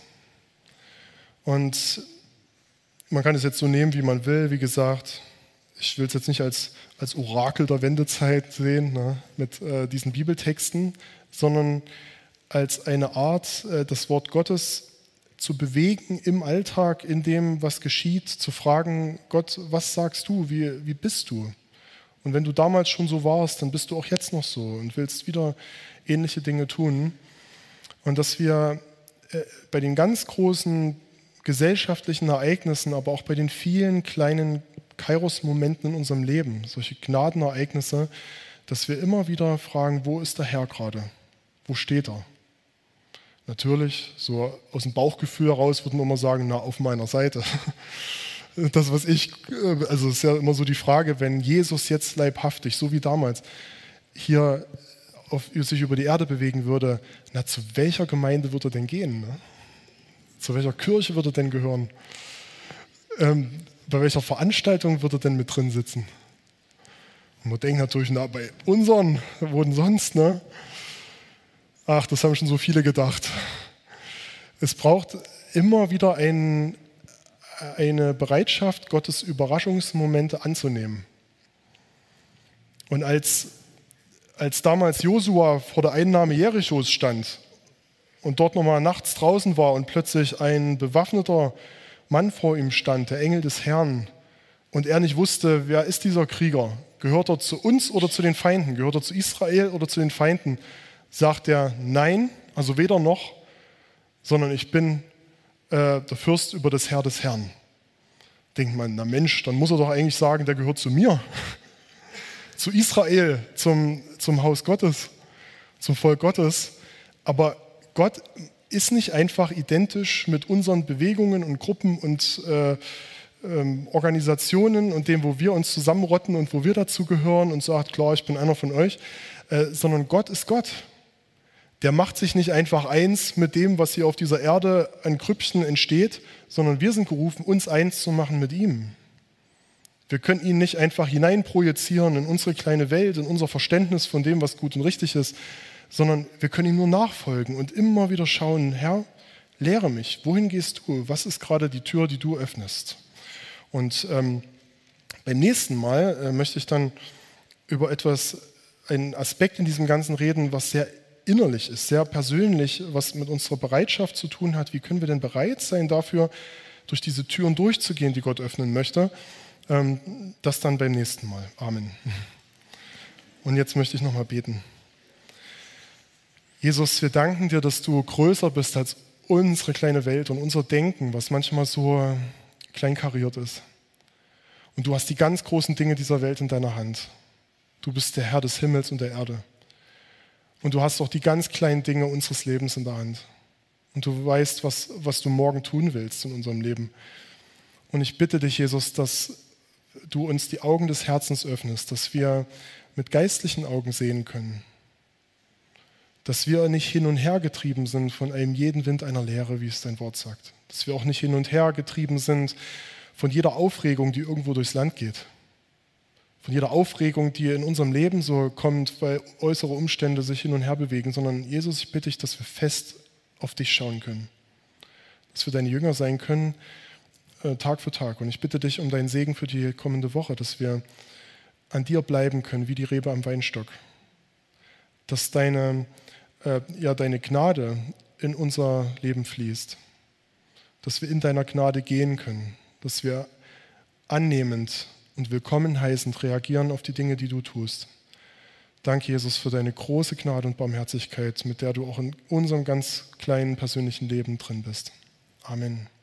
Und man kann es jetzt so nehmen, wie man will. Wie gesagt, ich will es jetzt nicht als Orakel der Wendezeit sehen, ne, mit diesen Bibeltexten, sondern als eine Art, das Wort Gottes zu bewegen im Alltag, in dem, was geschieht, zu fragen, Gott, was sagst du, wie bist du? Und wenn du damals schon so warst, dann bist du auch jetzt noch so und willst wieder ähnliche Dinge tun. Und dass wir bei den ganz großen gesellschaftlichen Ereignissen, aber auch bei den vielen kleinen Kairos-Momenten in unserem Leben, solche Gnadenereignisse, dass wir immer wieder fragen, wo ist der Herr gerade? Wo steht er? Natürlich, so aus dem Bauchgefühl heraus würden wir immer sagen, na, auf meiner Seite. Das, also ist ja immer so die Frage, wenn Jesus jetzt leibhaftig, so wie damals, hier sich über die Erde bewegen würde, na, zu welcher Gemeinde würde er denn gehen? Ne? Zu welcher Kirche würde er denn gehören? Bei welcher Veranstaltung würde er denn mit drin sitzen? Und man denkt natürlich, na, bei unseren, wo denn sonst, ne? Ach, das haben schon so viele gedacht. Es braucht immer wieder eine Bereitschaft, Gottes Überraschungsmomente anzunehmen. Und als damals Josua vor der Einnahme Jerichos stand und dort nochmal nachts draußen war und plötzlich ein bewaffneter Mann vor ihm stand, der Engel des Herrn, und er nicht wusste, wer ist dieser Krieger? Gehört er zu uns oder zu den Feinden? Gehört er zu Israel oder zu den Feinden? sagt er nein, also weder noch, sondern ich bin der Fürst über das Heer des Herrn. Denkt man, na Mensch, dann muss er doch eigentlich sagen, der gehört zu mir, zu Israel, zum Haus Gottes, zum Volk Gottes. Aber Gott ist nicht einfach identisch mit unseren Bewegungen und Gruppen und Organisationen und dem, wo wir uns zusammenrotten und wo wir dazugehören und sagt, klar, ich bin einer von euch, sondern Gott ist Gott. Der macht sich nicht einfach eins mit dem, was hier auf dieser Erde an Grüppchen entsteht, sondern wir sind gerufen, uns eins zu machen mit ihm. Wir können ihn nicht einfach hineinprojizieren in unsere kleine Welt, in unser Verständnis von dem, was gut und richtig ist, sondern wir können ihm nur nachfolgen und immer wieder schauen, Herr, lehre mich, wohin gehst du? Was ist gerade die Tür, die du öffnest? Und beim nächsten Mal möchte ich dann über einen Aspekt in diesem Ganzen reden, was sehr innerlich ist, sehr persönlich, was mit unserer Bereitschaft zu tun hat. Wie können wir denn bereit sein dafür, durch diese Türen durchzugehen, die Gott öffnen möchte? Das dann beim nächsten Mal. Amen. Und jetzt möchte ich nochmal beten. Jesus, wir danken dir, dass du größer bist als unsere kleine Welt und unser Denken, was manchmal so kleinkariert ist. Und du hast die ganz großen Dinge dieser Welt in deiner Hand. Du bist der Herr des Himmels und der Erde. Und du hast auch die ganz kleinen Dinge unseres Lebens in der Hand. Und du weißt, was du morgen tun willst in unserem Leben. Und ich bitte dich, Jesus, dass du uns die Augen des Herzens öffnest, dass wir mit geistlichen Augen sehen können. Dass wir nicht hin und her getrieben sind von einem jeden Wind einer Lehre, wie es dein Wort sagt. Dass wir auch nicht hin und her getrieben sind von jeder Aufregung, die irgendwo durchs Land geht. Von jeder Aufregung, die in unserem Leben so kommt, weil äußere Umstände sich hin und her bewegen, sondern Jesus, ich bitte dich, dass wir fest auf dich schauen können. Dass wir deine Jünger sein können, Tag für Tag. Und ich bitte dich um deinen Segen für die kommende Woche, dass wir an dir bleiben können, wie die Rebe am Weinstock. Dass deine Gnade in unser Leben fließt. Dass wir in deiner Gnade gehen können. Dass wir annehmend und willkommen heißend reagieren auf die Dinge, die du tust. Danke, Jesus, für deine große Gnade und Barmherzigkeit, mit der du auch in unserem ganz kleinen persönlichen Leben drin bist. Amen.